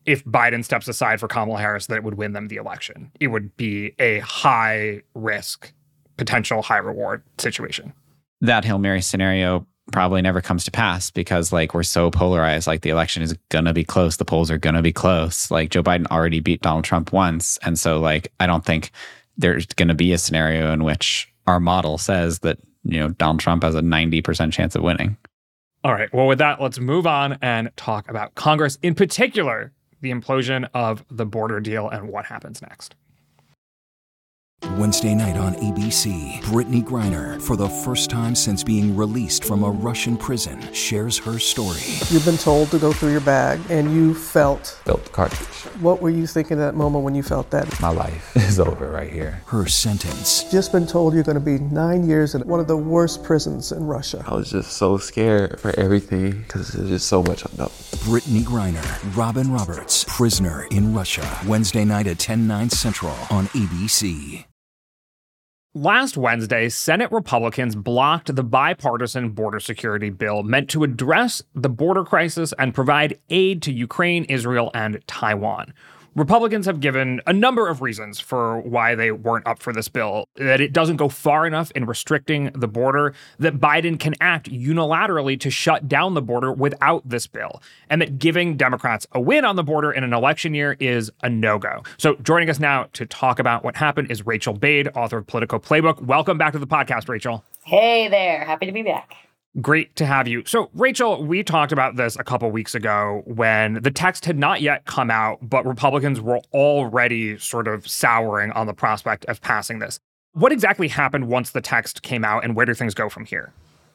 if Biden steps aside for Kamala Harris, that it would win them the election. It would be a high risk, potential high reward situation. That Hail Mary scenario probably never comes to pass because like we're so polarized, like the election is going to be close. The polls are going to be close. Like Joe Biden already beat Donald Trump once. And so like, I don't think there's going to be a scenario in which our model says that, you know, Donald Trump has a ninety percent chance of winning. All right. Well, with that, let's move on and talk about Congress, in particular, the implosion of the border deal and what happens next. Wednesday night on A B C, Brittany Griner, for the first time since being released from a Russian prison, shares her story. You've been told to go through your bag, and you felt... Felt the cartridge. What were you thinking at that moment when you felt that? My life is over right here. Her sentence. Just been told you're going to be nine years in one of the worst prisons in Russia. I was just so scared for everything because there's just so much unknown. Brittany Griner, Robin Roberts, Prisoner in Russia. Wednesday night at ten, nine Central on A B C. Last Wednesday, Senate Republicans blocked the bipartisan border security bill meant to address the border crisis and provide aid to Ukraine, Israel, and Taiwan. Republicans have given a number of reasons for why they weren't up for this bill, that it doesn't go far enough in restricting the border, that Biden can act unilaterally to shut down the border without this bill, and that giving Democrats a win on the border in an election year is a no-go. So joining us now to talk about what happened is Rachel Bade, author of Politico Playbook. Welcome back to the podcast, Rachel. Hey there. Happy to be back. Great to have you. So, Rachel, we talked about this a couple weeks ago when the text had not yet come out, but Republicans were already sort of souring on the prospect of passing this. What exactly happened once the text came out, and where do things go from here?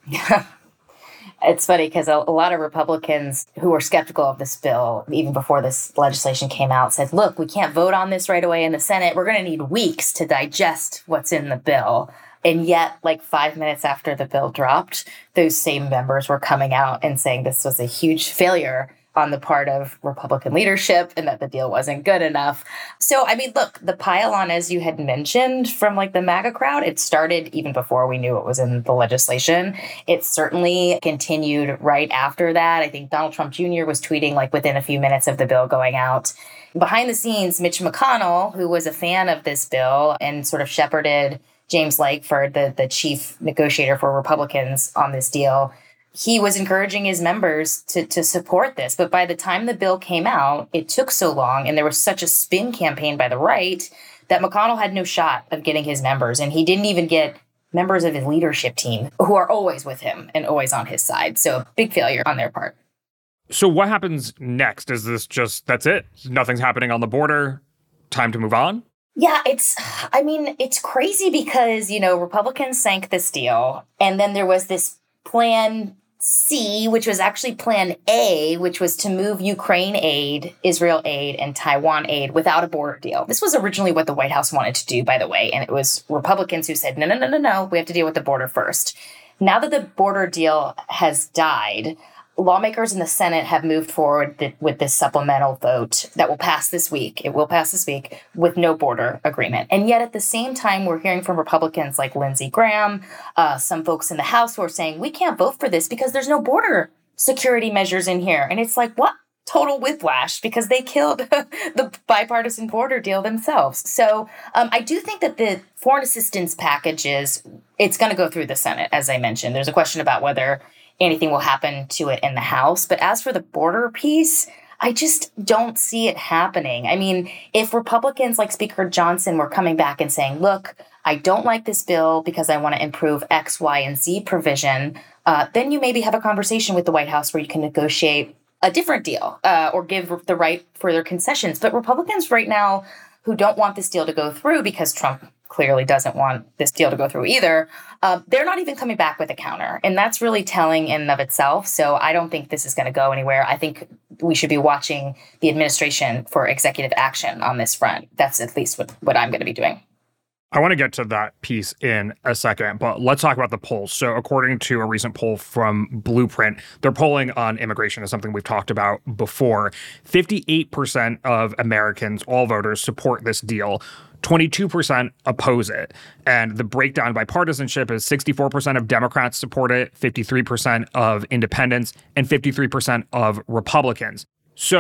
It's funny because a, a lot of Republicans who were skeptical of this bill, even before this legislation came out, said, look, we can't vote on this right away in the Senate. We're going to need weeks to digest what's in the bill. And yet, like five minutes after the bill dropped, those same members were coming out and saying this was a huge failure on the part of Republican leadership and that the deal wasn't good enough. So, I mean, look, the pile-on, as you had mentioned, from like the MAGA crowd, it started even before we knew it was in the legislation. It certainly continued right after that. I think Donald Trump Junior was tweeting like within a few minutes of the bill going out. Behind the scenes, Mitch McConnell, who was a fan of this bill and sort of shepherded James Lankford, the, the chief negotiator for Republicans on this deal, he was encouraging his members to, to support this. But by the time the bill came out, it took so long and there was such a spin campaign by the right that McConnell had no shot of getting his members. And he didn't even get members of his leadership team who are always with him and always on his side. So big failure on their part. So what happens next? Is this just, that's it? Nothing's happening on the border? Time to move on? Yeah, it's, I mean, it's crazy because, you know, Republicans sank this deal. And then there was this plan C, which was actually plan A, which was to move Ukraine aid, Israel aid, and Taiwan aid without a border deal. This was originally what the White House wanted to do, by the way. And it was Republicans who said, no, no, no, no, no, we have to deal with the border first. Now that the border deal has died, lawmakers in the Senate have moved forward th- with this supplemental vote that will pass this week. It will pass this week with no border agreement. And yet at the same time, we're hearing from Republicans like Lindsey Graham, uh, some folks in the House who are saying, we can't vote for this because there's no border security measures in here. And it's like, what? Total whiplash because they killed the bipartisan border deal themselves. So um, I do think that the foreign assistance packages, it's going to go through the Senate, as I mentioned. There's a question about whether anything will happen to it in the House. But as for the border piece, I just don't see it happening. I mean, if Republicans like Speaker Johnson were coming back and saying, look, I don't like this bill because I want to improve X, Y, and Z provision, uh, then you maybe have a conversation with the White House where you can negotiate a different deal uh, or give the right further concessions. But Republicans right now who don't want this deal to go through because Trump clearly doesn't want this deal to go through either, uh, they're not even coming back with a counter. And that's really telling in and of itself. So I don't think this is going to go anywhere. I think we should be watching the administration for executive action on this front. That's at least what, what I'm going to be doing. I want to get to that piece in a second, but let's talk about the polls. So according to a recent poll from Blueprint, they're polling on immigration as something we've talked about before. fifty-eight percent of Americans, all voters, support this deal. twenty-two percent oppose it. And the breakdown by partisanship is sixty-four percent of Democrats support it, fifty-three percent of independents, and fifty-three percent of Republicans. So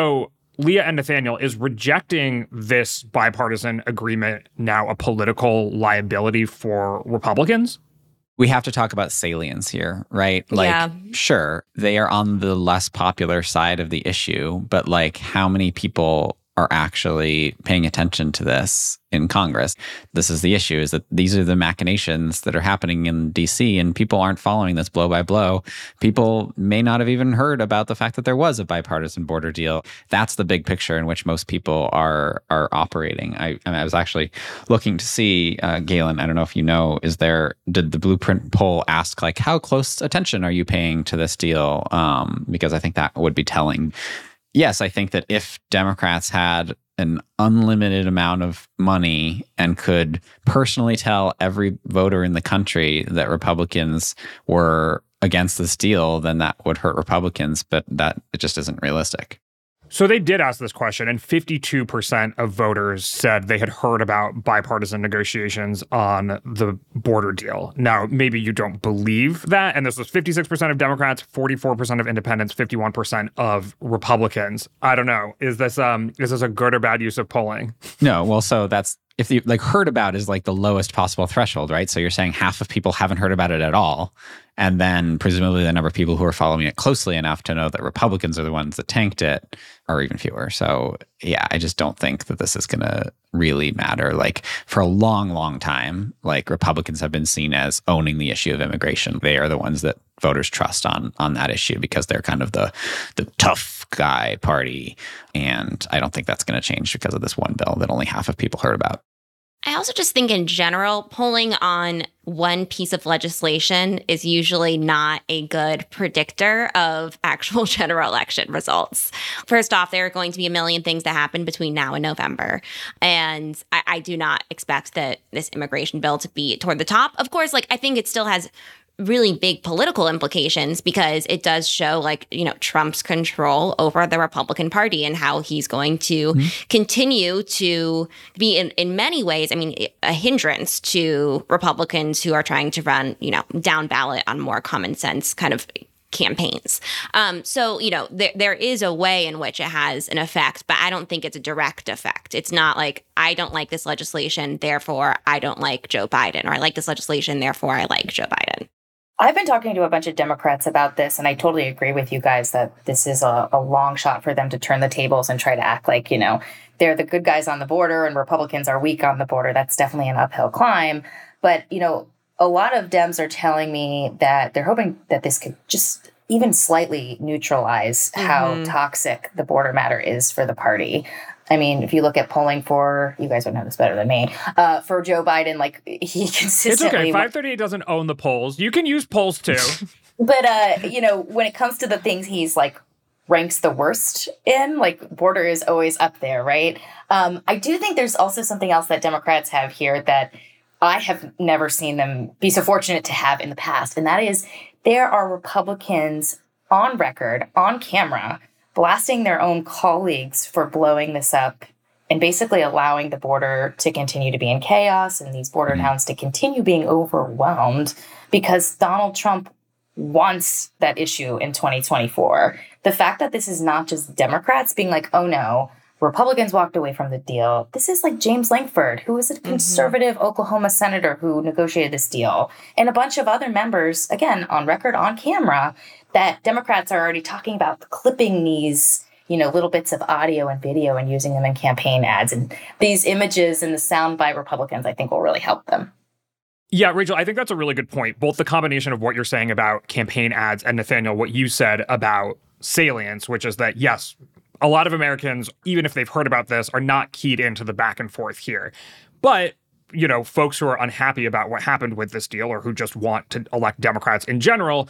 Leah and Nathaniel, is rejecting this bipartisan agreement now a political liability for Republicans? We have to talk about salience here, right? Like, Yeah. sure, they are on the less popular side of the issue, but like, how many people are actually paying attention to this in Congress? This is the issue, is that these are the machinations that are happening in D C, and people aren't following this blow by blow. People may not have even heard about the fact that there was a bipartisan border deal. That's the big picture in which most people are are operating. I, I, mean, I was actually looking to see, uh, Galen, I don't know if you know, is there, did the Blueprint poll ask, like, how close attention are you paying to this deal? Um, because I think that would be telling. Yes, I think that if Democrats had an unlimited amount of money and could personally tell every voter in the country that Republicans were against this deal, then that would hurt Republicans, but that it just isn't realistic. So they did ask this question, and fifty-two percent of voters said they had heard about bipartisan negotiations on the border deal. Now, maybe you don't believe that, and this was fifty-six percent of Democrats, forty-four percent of independents, fifty-one percent of Republicans. I don't know. Is this um is this a good or bad use of polling? No, well, so that's, if you like, heard about is like the lowest possible threshold, right? So you're saying half of people haven't heard about it at all. And then presumably the number of people who are following it closely enough to know that Republicans are the ones that tanked it are even fewer. So yeah, I just don't think that this is going to really matter. Like, for a long, long time, like, Republicans have been seen as owning the issue of immigration. They are the ones that voters trust on on that issue because they're kind of the the tough guy party. And I don't think that's going to change because of this one bill that only half of people heard about. I also just think in general, polling on one piece of legislation is usually not a good predictor of actual general election results. First off, there are going to be a million things that happen between now and November. And I, I do not expect that this immigration bill to be toward the top. Of course, like, I think it still has really big political implications because it does show, like, you know, Trump's control over the Republican Party and how he's going to mm-hmm. continue to be in, in many ways, I mean, a hindrance to Republicans who are trying to run, you know, down ballot on more common sense kind of campaigns. Um, so, you know, there there is a way in which it has an effect, but I don't think it's a direct effect. It's not like, I don't like this legislation, therefore I don't like Joe Biden, or I like this legislation, therefore I like Joe Biden. I've been talking to a bunch of Democrats about this, and I totally agree with you guys that this is a, a long shot for them to turn the tables and try to act like, you know, they're the good guys on the border and Republicans are weak on the border. That's definitely an uphill climb. But, you know, a lot of Dems are telling me that they're hoping that this could just even slightly neutralize mm-hmm. how toxic the border matter is for the party. I mean, if you look at polling for, you guys would know this better than me, uh, for Joe Biden, like, he consistently... It's okay. five thirty-eight doesn't own the polls. You can use polls, too. But, uh, you know, when it comes to the things he's, like, ranks the worst in, like, border is always up there, right? Um, I do think there's also something else that Democrats have here that I have never seen them be so fortunate to have in the past, and that is there are Republicans on record, on camera, blasting their own colleagues for blowing this up and basically allowing the border to continue to be in chaos and these border towns to continue being overwhelmed because Donald Trump wants that issue in twenty twenty-four. The fact that this is not just Democrats being like, oh no, Republicans walked away from the deal. This is like James Lankford, who is a conservative mm-hmm. Oklahoma senator who negotiated this deal, and a bunch of other members, again, on record, on camera, that Democrats are already talking about clipping these, you know, little bits of audio and video and using them in campaign ads. And these images and the sound by Republicans, I think, will really help them. Yeah, Rachel, I think that's a really good point. Both the combination of what you're saying about campaign ads and, Nathaniel, what you said about salience, which is that, yes, a lot of Americans, even if they've heard about this, are not keyed into the back and forth here. But, you know, folks who are unhappy about what happened with this deal or who just want to elect Democrats in general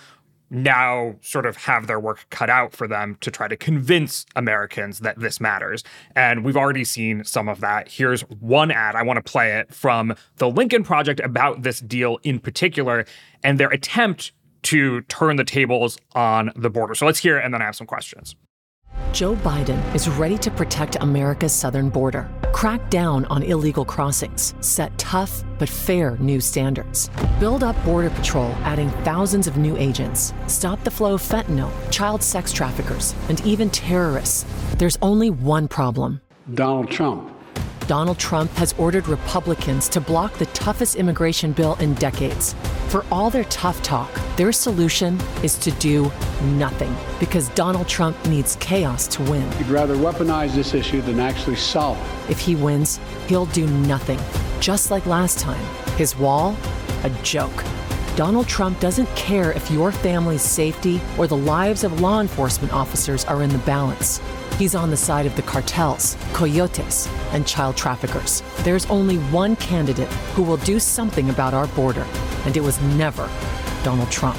now sort of have their work cut out for them to try to convince Americans that this matters. And we've already seen some of that. Here's one ad. I want to play it from the Lincoln Project about this deal in particular and their attempt to turn the tables on the border. So let's hear it, and then I have some questions. Joe Biden is ready to protect America's southern border, crack down on illegal crossings, set tough but fair new standards, build up Border Patrol, adding thousands of new agents, stop the flow of fentanyl, child sex traffickers, and even terrorists. There's only one problem. Donald Trump. Donald Trump has ordered Republicans to block the toughest immigration bill in decades. For all their tough talk, their solution is to do nothing, because Donald Trump needs chaos to win. He'd rather weaponize this issue than actually solve it. If he wins, he'll do nothing, just like last time. His wall, a joke. Donald Trump doesn't care if your family's safety or the lives of law enforcement officers are in the balance. He's on the side of the cartels, coyotes, and child traffickers. There's only one candidate who will do something about our border, and it was never Donald Trump.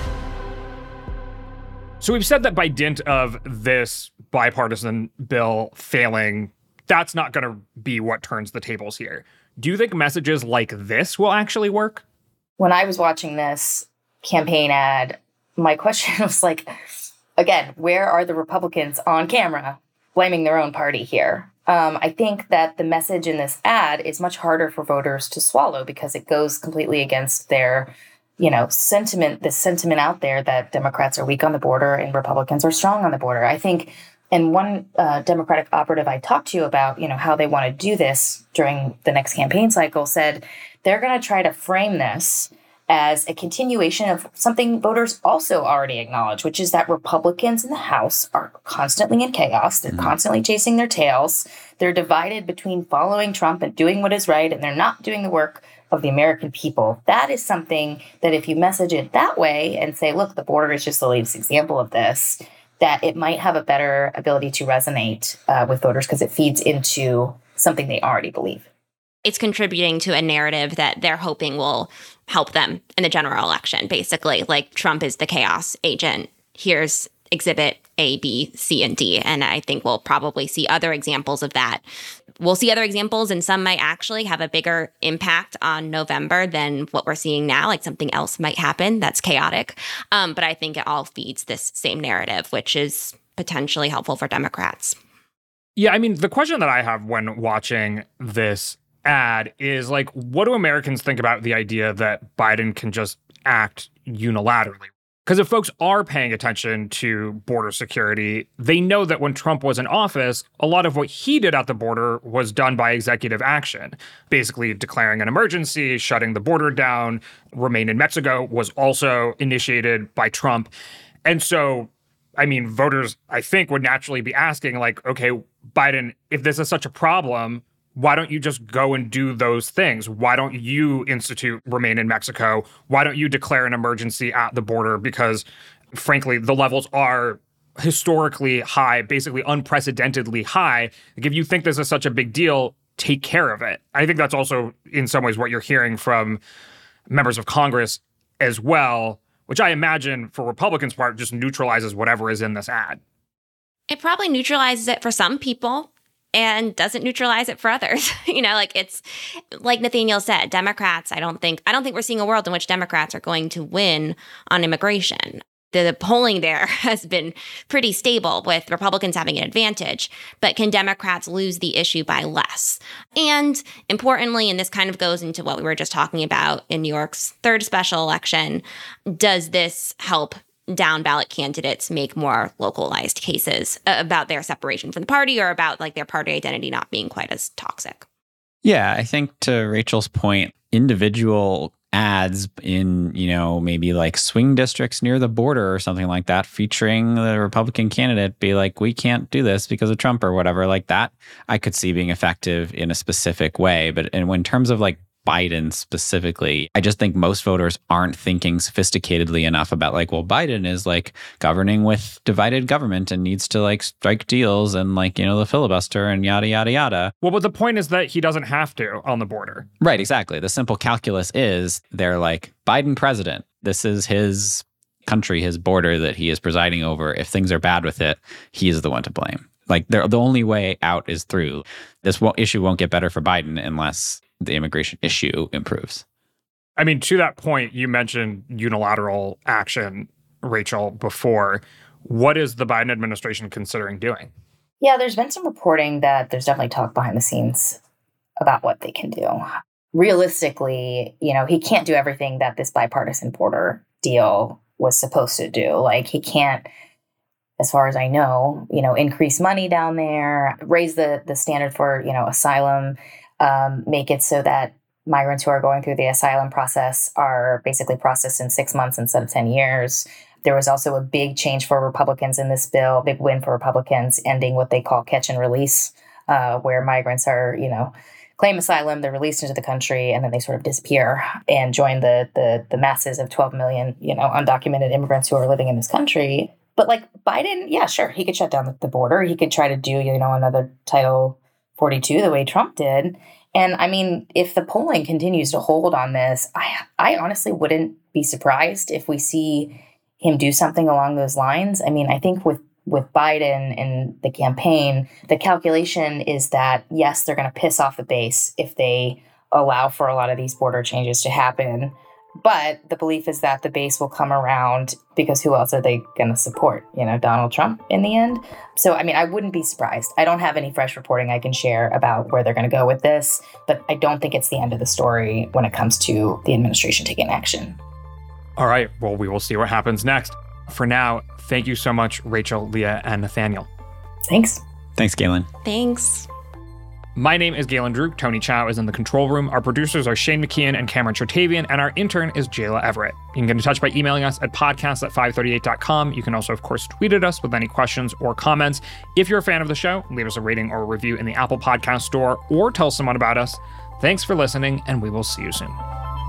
So we've said that by dint of this bipartisan bill failing, that's not going to be what turns the tables here. Do you think messages like this will actually work? When I was watching this campaign ad, my question was like, again, where are the Republicans on camera blaming their own party here? Um, I think that the message in this ad is much harder for voters to swallow because it goes completely against their, you know, sentiment, the sentiment out there that Democrats are weak on the border and Republicans are strong on the border. I think, and one uh, Democratic operative I talked to about, you know, how they want to do this during the next campaign cycle said they're going to try to frame this as a continuation of something voters also already acknowledge, which is that Republicans in the House are constantly in chaos. They're mm-hmm. constantly chasing their tails. They're divided between following Trump and doing what is right, and they're not doing the work of the American people. That is something that if you message it that way and say, look, the border is just the latest example of this, that it might have a better ability to resonate uh, with voters because it feeds into something they already believe. It's contributing to a narrative that they're hoping will help them in the general election, basically. Like, Trump is the chaos agent. Here's exhibit A, B, C, and D. And I think we'll probably see other examples of that. We'll see other examples, and some might actually have a bigger impact on November than what we're seeing now. Like, something else might happen that's chaotic. Um, but I think it all feeds this same narrative, which is potentially helpful for Democrats. Yeah, I mean, the question that I have when watching this ad is, like, what do Americans think about the idea that Biden can just act unilaterally? Because if folks are paying attention to border security, they know that when Trump was in office, a lot of what he did at the border was done by executive action, basically declaring an emergency, shutting the border down. Remain in Mexico was also initiated by Trump. And so, I mean, voters, I think, would naturally be asking, like, okay, Biden, if this is such a problem, why don't you just go and do those things? Why don't you institute Remain in Mexico? Why don't you declare an emergency at the border? Because, frankly, the levels are historically high, basically unprecedentedly high. Like, if you think this is such a big deal, take care of it. I think that's also, in some ways, what you're hearing from members of Congress as well, which I imagine, for Republicans' part, just neutralizes whatever is in this ad. It probably neutralizes it for some people and doesn't neutralize it for others. You know, like, it's like Nathaniel said, Democrats, I don't think, I don't think we're seeing a world in which Democrats are going to win on immigration. The, the polling there has been pretty stable with Republicans having an advantage, but can Democrats lose the issue by less? And importantly, and this kind of goes into what we were just talking about in New York's third special election, does this help down ballot candidates make more localized cases about their separation from the party or about, like, their party identity not being quite as toxic? Yeah, I think to Rachel's point, individual ads in, you know, maybe like swing districts near the border or something like that, featuring the Republican candidate, be like, we can't do this because of Trump or whatever, like that, I could see being effective in a specific way. But in, in terms of like Biden specifically, I just think most voters aren't thinking sophisticatedly enough about, like, well, Biden is like governing with divided government and needs to like strike deals and, like, you know, the filibuster and yada, yada, yada. Well, but the point is that he doesn't have to on the border. Right, exactly. The simple calculus is they're like, Biden president, this is his country, his border that he is presiding over. If things are bad with it, he is the one to blame. Like, the only way out is through. This won't, issue won't get better for Biden unless the immigration issue improves. I mean, to that point, you mentioned unilateral action, Rachel, before. What is the Biden administration considering doing? Yeah, there's been some reporting that there's definitely talk behind the scenes about what they can do. Realistically, you know, he can't do everything that this bipartisan border deal was supposed to do. Like, he can't, as far as I know, you know, increase money down there, raise the the standard for, you know, asylum, um, make it so that migrants who are going through the asylum process are basically processed in six months instead of ten years. There was also a big change for Republicans in this bill, a big win for Republicans, ending what they call catch and release, uh, where migrants are, you know, claim asylum, they're released into the country, and then they sort of disappear and join the the the masses of twelve million, you know, undocumented immigrants who are living in this country. But like Biden, yeah, sure, he could shut down the border. He could try to do, you know, another Title forty-two the way Trump did. And I mean, if the polling continues to hold on this, I I honestly wouldn't be surprised if we see him do something along those lines. I mean, I think with with Biden and the campaign, the calculation is that, yes, they're going to piss off the base if they allow for a lot of these border changes to happen. But the belief is that the base will come around because who else are they going to support? You know, Donald Trump in the end. So, I mean, I wouldn't be surprised. I don't have any fresh reporting I can share about where they're going to go with this, but I don't think it's the end of the story when it comes to the administration taking action. All right. Well, we will see what happens next. For now, thank you so much, Rachel, Leah, and Nathaniel. Thanks. Thanks, Galen. Thanks. My name is Galen Druk. Tony Chow is in the control room. Our producers are Shane McKeon and Cameron Chotavian, and our intern is Jayla Everett. You can get in touch by emailing us at podcast at five thirty-eight dot com. You can also, of course, tweet at us with any questions or comments. If you're a fan of the show, leave us a rating or a review in the Apple Podcast Store or tell someone about us. Thanks for listening, and we will see you soon.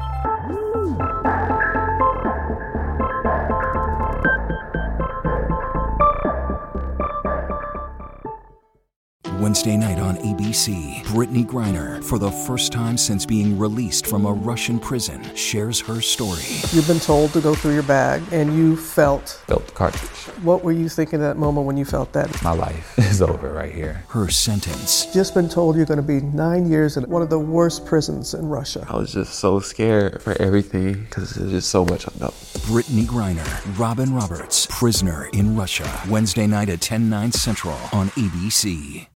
Wednesday night on A B C, Brittany Griner, for the first time since being released from a Russian prison, shares her story. You've been told to go through your bag, and you felt... Felt the cartridge. What were you thinking at that moment when you felt that? My life is over right here. Her sentence. Just been told you're going to be nine years in one of the worst prisons in Russia. I was just so scared for everything because there's just so much unknown. Brittany Griner, Robin Roberts, Prisoner in Russia. Wednesday night at ten, nine central on A B C.